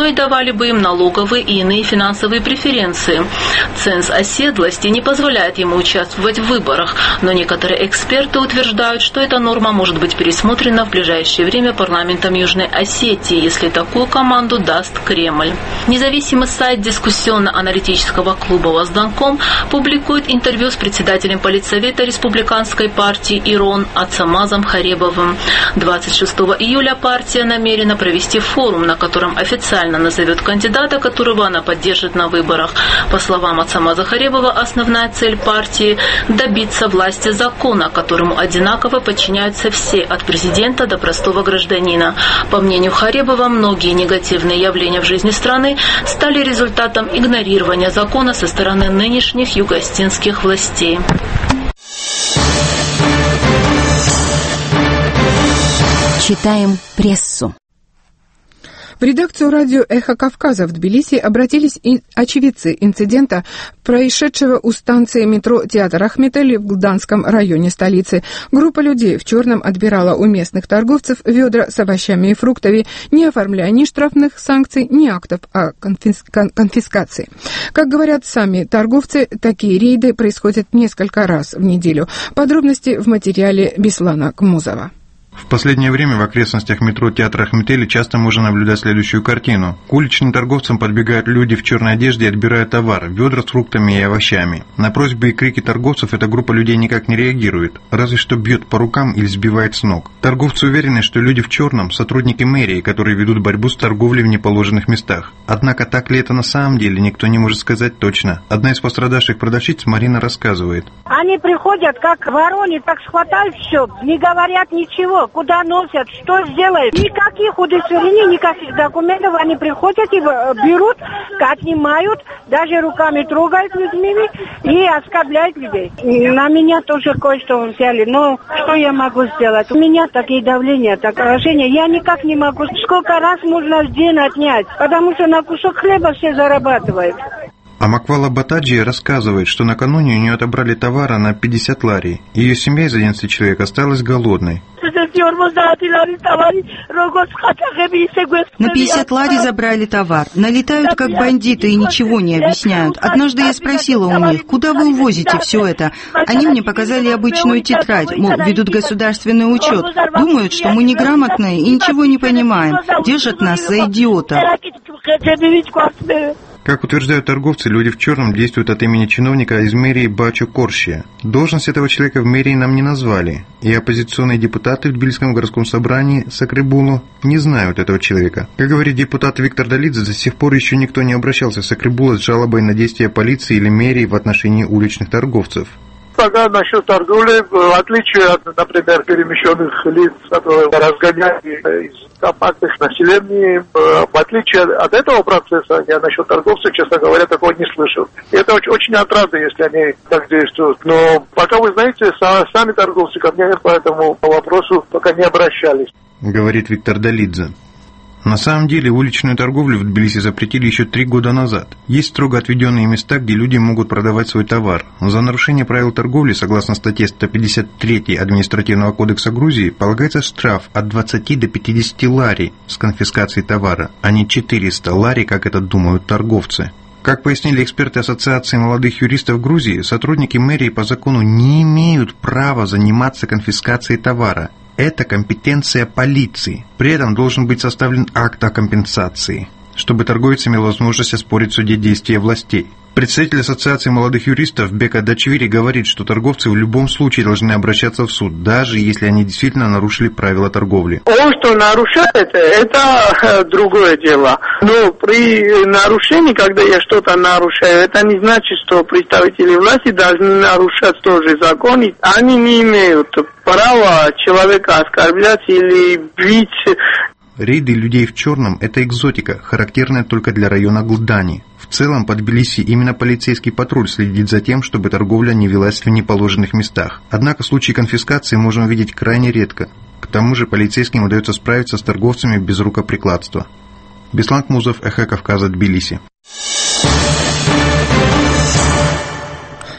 S11: давали бы им налоговые и иные финансовые преференции. Ценз оседлости не позволяет ему участвовать в выборах, но некоторые эксперты утверждают, что эта норма может быть пересмотрена в ближайшее время парламентом Южной Осетии, если такую команду даст Кремль. Независимый сайт дискуссионно-аналитического клуба «Возданком» публикует интервью с председателем Политсовета Республиканской партии «Ирон» Ацамазом Харебовым. 26 июля партия намерена провести форум, на котором официально назовет кандидата, которого она поддержит на выборах. По словам Ацамаза Харебова, основная цель партии – добиться власти закона, которому одинаково подчиняются все, от президента до простого гражданина. По мнению Харебова, многие негативные явления в жизни страны стали результатом игнорирования закона со стороны нынешних юго-остинских властей.
S7: Читаем прессу.
S2: В редакцию радио «Эхо Кавказа» в Тбилиси обратились очевидцы инцидента, происшедшего у станции метро «Театр Ахметели» в Гданском районе столицы. Группа людей в черном отбирала у местных торговцев ведра с овощами и фруктами, не оформляя ни штрафных санкций, ни актов о конфискации. Как говорят сами торговцы, такие рейды происходят несколько раз в неделю. Подробности в материале Беслана Кмузова.
S12: В последнее время в окрестностях метро «Театр Ахметели» часто можно наблюдать следующую картину. К уличным торговцам подбегают люди в черной одежде и отбирают товар, ведра с фруктами и овощами. На просьбы и крики торговцев эта группа людей никак не реагирует, разве что бьет по рукам или сбивает с ног. Торговцы уверены, что люди в черном – сотрудники мэрии, которые ведут борьбу с торговлей в неположенных местах. Однако так ли это на самом деле, никто не может сказать точно. Одна из пострадавших продавщиц, Марина, рассказывает.
S14: Они приходят как вороны, так схватают все, не говорят ничего. Куда носят, что сделают. Никаких удостоверений, никаких документов. Они приходят и берут, отнимают, даже руками трогают людьми и оскорбляют людей. На меня тоже кое-что взяли, но что я могу сделать? У меня такие давления, такое положение. Я никак не могу. Сколько раз можно в день отнять? Потому что на кусок хлеба все зарабатывают.
S12: А Маквала Батаджи рассказывает, что накануне у нее отобрали товара на 50 лари. Ее семья из 11 человек осталась голодной.
S3: На 50 лари забрали товар. Налетают как бандиты и ничего не объясняют. Однажды я спросила у них, куда вы увозите все это? Они мне показали обычную тетрадь, мол, ведут государственный учет. Думают, что мы неграмотные и ничего не понимаем. Держат нас за идиотов.
S12: Как утверждают торговцы, люди в черном действуют от имени чиновника из мэрии Бачо Коршия. Должность этого человека в мэрии нам не назвали, и оппозиционные депутаты в Тбилисском городском собрании Сакрибулу не знают этого человека. Как говорит депутат Виктор Далидзе, до сих пор еще никто не обращался в Сакрибулу с жалобой на действия полиции или мэрии в отношении уличных торговцев.
S15: Пока насчет торговли, в отличие от, например, перемещенных лиц, которые разгоняли из компактных населений, в отличие от этого процесса, я насчет торговцев, честно говоря, такого не слышал. И это очень отрадно, если они так действуют. Но пока, вы знаете, сами торговцы ко мне по этому вопросу пока не обращались.
S12: Говорит Виктор Далидзе. На самом деле уличную торговлю в Тбилиси запретили еще 3 года назад. Есть строго отведенные места, где люди могут продавать свой товар. За нарушение правил торговли, согласно статье 153 Административного кодекса Грузии, полагается штраф от 20 до 50 лари с конфискацией товара, а не 400 лари, как это думают торговцы. Как пояснили эксперты Ассоциации молодых юристов Грузии, сотрудники мэрии по закону не имеют права заниматься конфискацией товара. Это компетенция полиции. При этом должен быть составлен акт о компенсации, чтобы торговец имел возможность оспорить в суде действия властей. Представитель Ассоциации молодых юристов Бека Дачвири говорит, что торговцы в любом случае должны обращаться в суд, даже если они действительно нарушили правила торговли.
S15: Он, что нарушает, это другое дело. Но при нарушении, когда я что-то нарушаю, это не значит, что представители власти должны нарушать тоже закон. Они не имеют права человека оскорблять или бить.
S12: Рейды людей в черном – это экзотика, характерная только для района Глдани. В целом, по Тбилиси именно полицейский патруль следит за тем, чтобы торговля не велась в неположенных местах. Однако случаи конфискации можно увидеть крайне редко. К тому же полицейским удается справиться с торговцами без рукоприкладства. Беслан Кмузов, Эхо Кавказа, Тбилиси.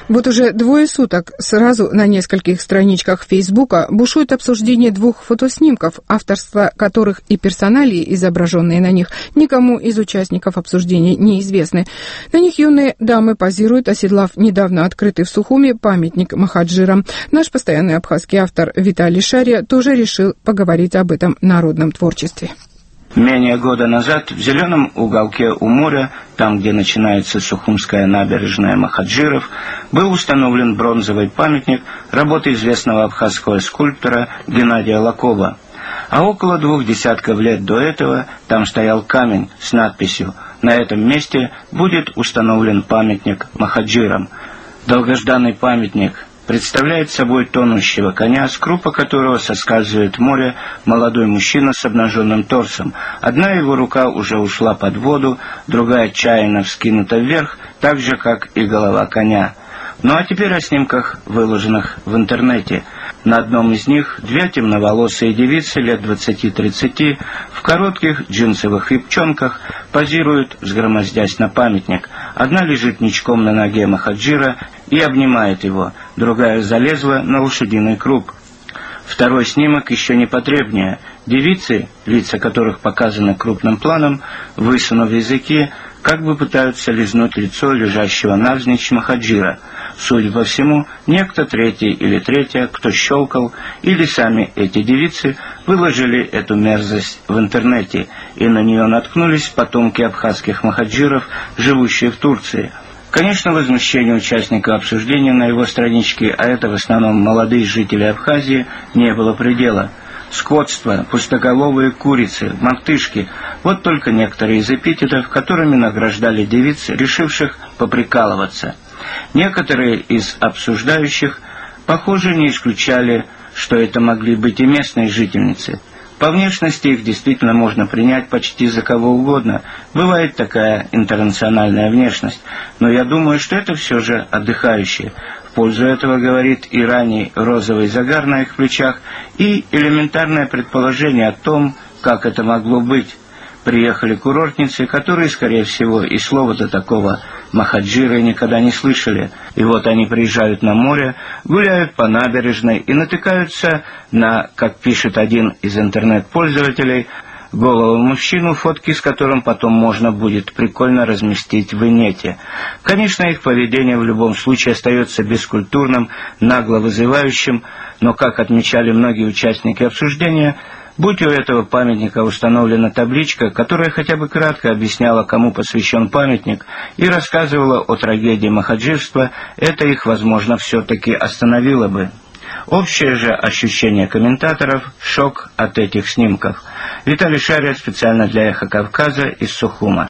S2: Вот уже 2 суток сразу на нескольких страничках Фейсбука бушует обсуждение 2 фотоснимков, авторство которых и персоналии, изображенные на них, никому из участников обсуждения неизвестны. На них юные дамы позируют, оседлав недавно открытый в Сухуми памятник махаджирам. Наш постоянный абхазский автор Виталий Шария тоже решил поговорить об этом народном творчестве.
S13: Менее года назад в зеленом уголке у моря, там, где начинается Сухумская набережная Махаджиров, был установлен бронзовый памятник работы известного абхазского скульптора Геннадия Лакова. А около 2 десятков лет до этого там стоял камень с надписью «На этом месте будет установлен памятник Махаджирам». Долгожданный памятник представляет собой тонущего коня, с крупа которого соскальзывает в море молодой мужчина с обнаженным торсом. Одна его рука уже ушла под воду, другая отчаянно вскинута вверх, так же, как и голова коня. Ну а теперь о снимках, выложенных в интернете. На одном из них 2 темноволосые девицы лет 20-30 в коротких джинсовых юбчонках позируют, взгромоздясь на памятник. Одна лежит ничком на ноге Махаджира и обнимает его, другая залезла на лошадиный круп. Второй снимок еще непотребнее. Девицы, лица которых показаны крупным планом, высунув языки, как бы пытаются лизнуть лицо лежащего навзничь Махаджира. Судя по всему, некто третий или третья, кто щелкал, или сами эти девицы выложили эту мерзость в интернете, и на нее наткнулись потомки абхазских махаджиров, живущие в Турции. Конечно, возмущению участника обсуждения на его страничке, а это в основном молодые жители Абхазии, не было предела. Скотство, пустоголовые курицы, мартышки – вот только некоторые из эпитетов, которыми награждали девиц, решивших поприкалываться. Некоторые из обсуждающих, похоже, не исключали, что это могли быть и местные жительницы. По внешности их действительно можно принять почти за кого угодно. Бывает такая интернациональная внешность. Но я думаю, что это все же отдыхающие. В пользу этого говорит и ранний розовый загар на их плечах, и элементарное предположение о том, как это могло быть. Приехали курортницы, которые, скорее всего, и слова-то такого махаджиры никогда не слышали. И вот они приезжают на море, гуляют по набережной и натыкаются на, как пишет один из интернет-пользователей, голого мужчину, фотки с которым потом можно будет прикольно разместить в инете. Конечно, их поведение в любом случае остается бескультурным, нагло вызывающим, но, как отмечали многие участники обсуждения, будь у этого памятника установлена табличка, которая хотя бы кратко объясняла, кому посвящен памятник, и рассказывала о трагедии махаджирства, это их, возможно, все-таки остановило бы. Общее же ощущение комментаторов – шок от этих снимков. Виталий Шария специально для «Эхо Кавказа» из Сухума.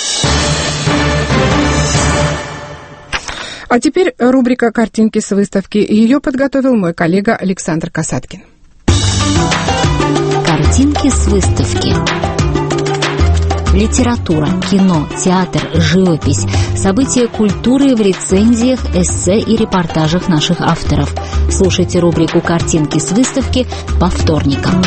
S2: А теперь рубрика «Картинки с выставки». Ее подготовил мой коллега Александр Касаткин.
S7: Картинки с выставки. Литература, кино, театр, живопись, события культуры в рецензиях, эссе и репортажах наших авторов. Слушайте рубрику «Картинки с выставки» по вторникам.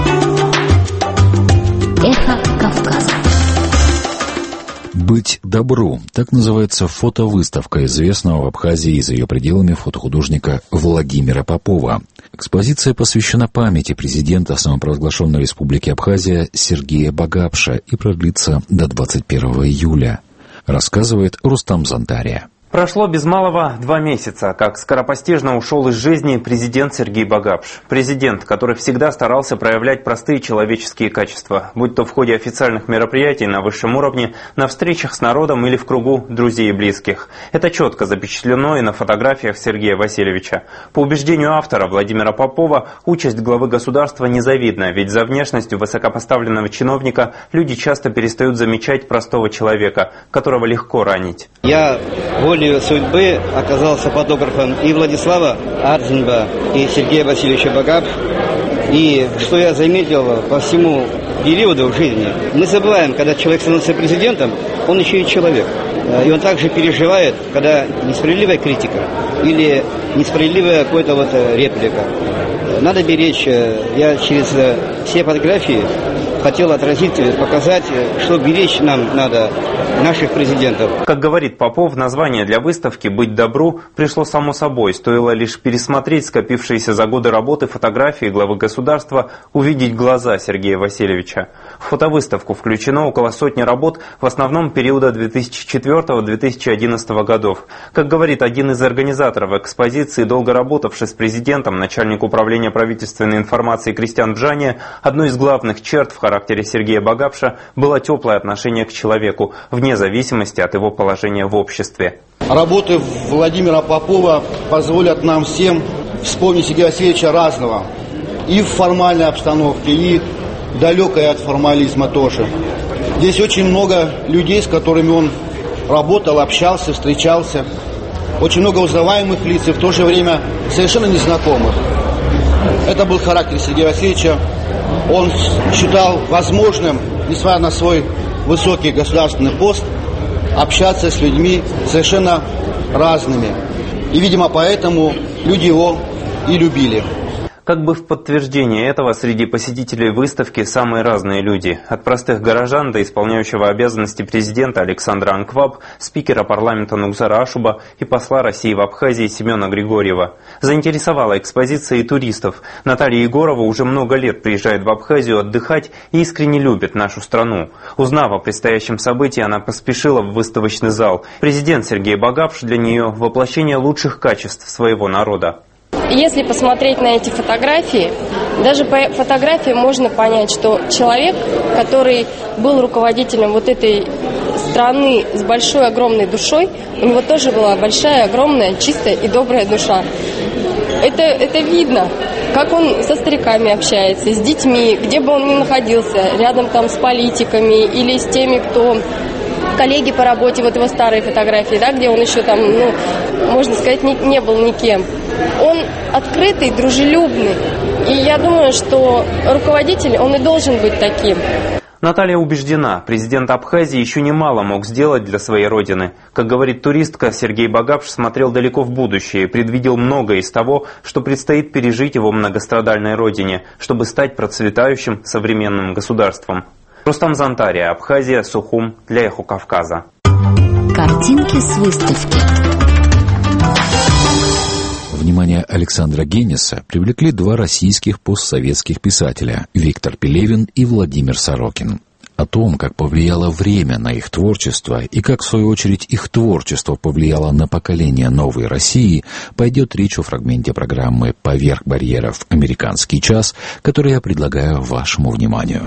S7: Эхо Кавказа.
S16: «Быть добру» — так называется фотовыставка известного в Абхазии и за ее пределами фотохудожника Владимира Попова. Экспозиция посвящена памяти президента самопровозглашенной республики Абхазия Сергея Багапша и продлится до 21 июля. Рассказывает Рустам Зантария.
S17: Прошло без малого 2 месяца, как скоропостижно ушел из жизни президент Сергей Багапш. Президент, который всегда старался проявлять простые человеческие качества, будь то в ходе официальных мероприятий на высшем уровне, на встречах с народом или в кругу друзей и близких. Это четко запечатлено и на фотографиях Сергея Васильевича. По убеждению автора Владимира Попова, участь главы государства незавидна, ведь за внешностью высокопоставленного чиновника люди часто перестают замечать простого человека, которого легко ранить.
S19: Я волею судьбы оказался фотографом и Владислава Арзенба, и Сергея Васильевича Багапш. И что я заметил по всему периоду в жизни, мы забываем, когда человек становится президентом, он еще и человек. И он также переживает, когда несправедливая критика или несправедливая какая-то реплика. надо беречь. Я через все фотографии хотел отразить, показать, что беречь нам надо наших президентов.
S17: Как говорит Попов, название для выставки «Быть добру» пришло само собой. Стоило лишь пересмотреть скопившиеся за годы работы фотографии главы государства, увидеть глаза Сергея Васильевича. В фотовыставку включено около сотни работ, в основном периода 2004-2011 годов. Как говорит один из организаторов экспозиции, долго работавший с президентом, начальник управления правительственной информации Кристиан Бжания, одной из главных черт в характере Сергея Багапша было теплое отношение к человеку, вне зависимости от его положения в обществе.
S18: Работы Владимира Попова позволят нам всем вспомнить Сергея Васильевича разного. И в формальной обстановке, и далекой от формализма тоже. Здесь очень много людей, с которыми он работал, общался, встречался. Очень много узнаваемых лиц и в то же время совершенно незнакомых. Это был характер Сергея Васильевича. Он считал возможным, несмотря на свой высокий государственный пост, общаться с людьми совершенно разными. И, видимо, поэтому люди его и любили.
S17: Как бы в подтверждение этого, среди посетителей выставки самые разные люди. От простых горожан до исполняющего обязанности президента Александра Анкваб, спикера парламента Нугзара Ашуба и посла России в Абхазии Семена Григорьева. Заинтересовала экспозиция и туристов. Наталья Егорова уже много лет приезжает в Абхазию отдыхать и искренне любит нашу страну. Узнав о предстоящем событии, она поспешила в выставочный зал. Президент Сергей Багапш для нее воплощение лучших качеств своего народа.
S20: Если посмотреть на эти фотографии, даже по фотографии можно понять, что человек, который был руководителем вот этой страны с большой, огромной душой, у него тоже была большая, огромная, чистая и добрая душа. Это видно, как он со стариками общается, с детьми, где бы он ни находился, рядом там с политиками или с теми, кто... коллеги по работе, вот его старые фотографии, да, где он еще там, можно сказать, не был никем. Он открытый, дружелюбный. И я думаю, что руководитель, он и должен быть таким.
S17: Наталья убеждена, президент Абхазии еще немало мог сделать для своей родины. Как говорит туристка, Сергей Багапш смотрел далеко в будущее и предвидел многое из того, что предстоит пережить его многострадальной родине, чтобы стать процветающим современным государством. Рустам Зантария, Абхазия, Сухум, для Эхо Кавказа.
S7: Картинки с выставки.
S16: Внимание Александра Генниса привлекли два российских постсоветских писателя – Виктор Пелевин и Владимир Сорокин. О том, как повлияло время на их творчество и как, в свою очередь, их творчество повлияло на поколение новой России, пойдет речь о фрагменте программы «Поверх барьеров. Американский час», который я предлагаю вашему вниманию.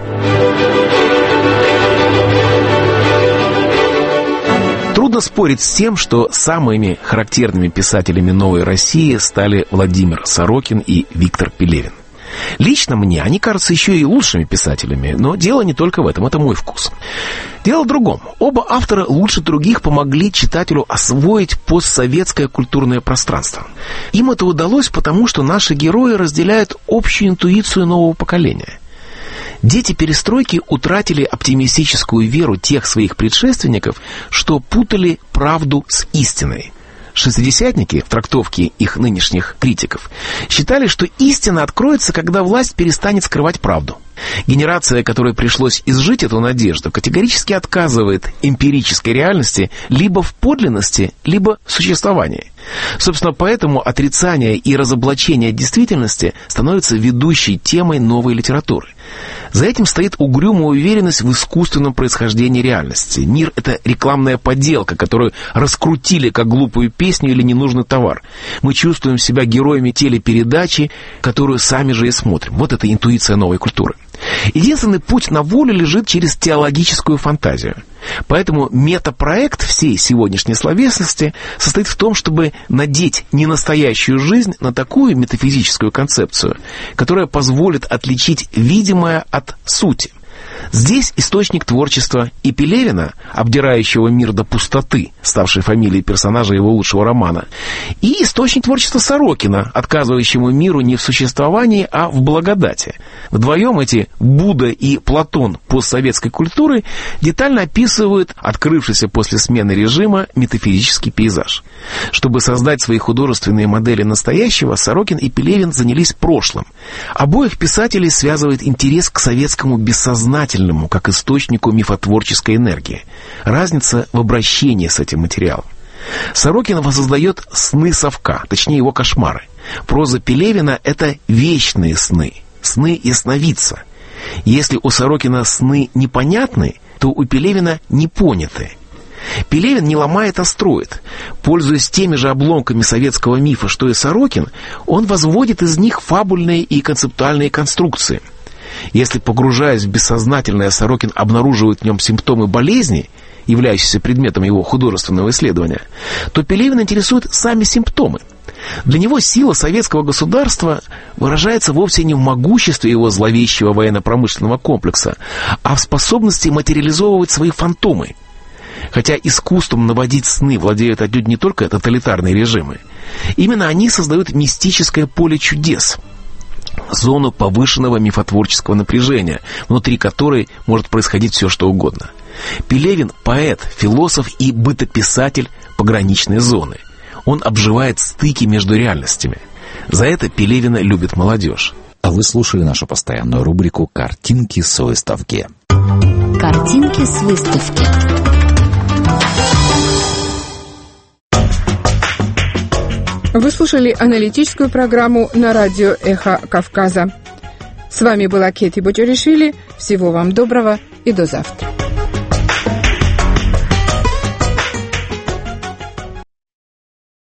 S21: Трудно спорить с тем, что самыми характерными писателями новой России стали Владимир Сорокин и Виктор Пелевин. Лично мне они кажутся еще и лучшими писателями, но дело не только в этом, это мой вкус. Дело в другом. Оба автора лучше других помогли читателю освоить постсоветское культурное пространство. Им это удалось потому, что наши герои разделяют общую интуицию нового поколения. Дети перестройки утратили оптимистическую веру тех своих предшественников, что путали правду с истиной. Шестидесятники, в трактовке их нынешних критиков, считали, что истина откроется, когда власть перестанет скрывать правду. Генерация, которой пришлось изжить эту надежду, категорически отказывает эмпирической реальности либо в подлинности, либо в существовании. Собственно, поэтому отрицание и разоблачение действительности становятся ведущей темой новой литературы. За этим стоит угрюмая уверенность в искусственном происхождении реальности. Мир — это рекламная подделка, которую раскрутили как глупую песню или ненужный товар. Мы чувствуем себя героями телепередачи, которую сами же и смотрим. Вот это интуиция новой культуры. Единственный путь на волю лежит через теологическую фантазию. Поэтому метапроект всей сегодняшней словесности состоит в том, чтобы надеть ненастоящую жизнь на такую метафизическую концепцию, которая позволит отличить видимое от сути. Здесь источник творчества и Пелевина, обдирающего мир до пустоты, ставшей фамилией персонажа его лучшего романа, и источник творчества Сорокина, отказывающему миру не в существовании, а в благодати. Вдвоем эти Будда и Платон постсоветской культуры детально описывают открывшийся после смены режима метафизический пейзаж. Чтобы создать свои художественные модели настоящего, Сорокин и Пелевин занялись прошлым. Обоих писателей связывает интерес к советскому бессознательному, как источнику мифотворческой энергии. Разница в обращении с этим материалом. Сорокин воссоздает сны совка, точнее его кошмары. Проза Пелевина — это вечные сны, сны ясновидца. Если у Сорокина сны непонятны, то у Пелевина непоняты. Пелевин не ломает, а строит. Пользуясь теми же обломками советского мифа, что и Сорокин, он возводит из них фабульные и концептуальные конструкции. Если, погружаясь в бессознательное, Сорокин обнаруживает в нем симптомы болезни, являющиеся предметом его художественного исследования, то Пелевин интересует сами симптомы. Для него сила советского государства выражается вовсе не в могуществе его зловещего военно-промышленного комплекса, а в способности материализовывать свои фантомы. Хотя искусством наводить сны владеют отнюдь не только тоталитарные режимы. Именно они создают мистическое поле чудес, зону повышенного мифотворческого напряжения, внутри которой может происходить все, что угодно. Пелевин – поэт, философ и бытописатель пограничной зоны. Он обживает стыки между реальностями. За это Пелевина любит молодежь.
S16: А вы слушали нашу постоянную рубрику «Картинки с выставки».
S7: Картинки с выставки.
S2: Вы слушали аналитическую программу на радио «Эхо Кавказа». С вами была Кети Бочаришвили. Всего вам доброго и до завтра.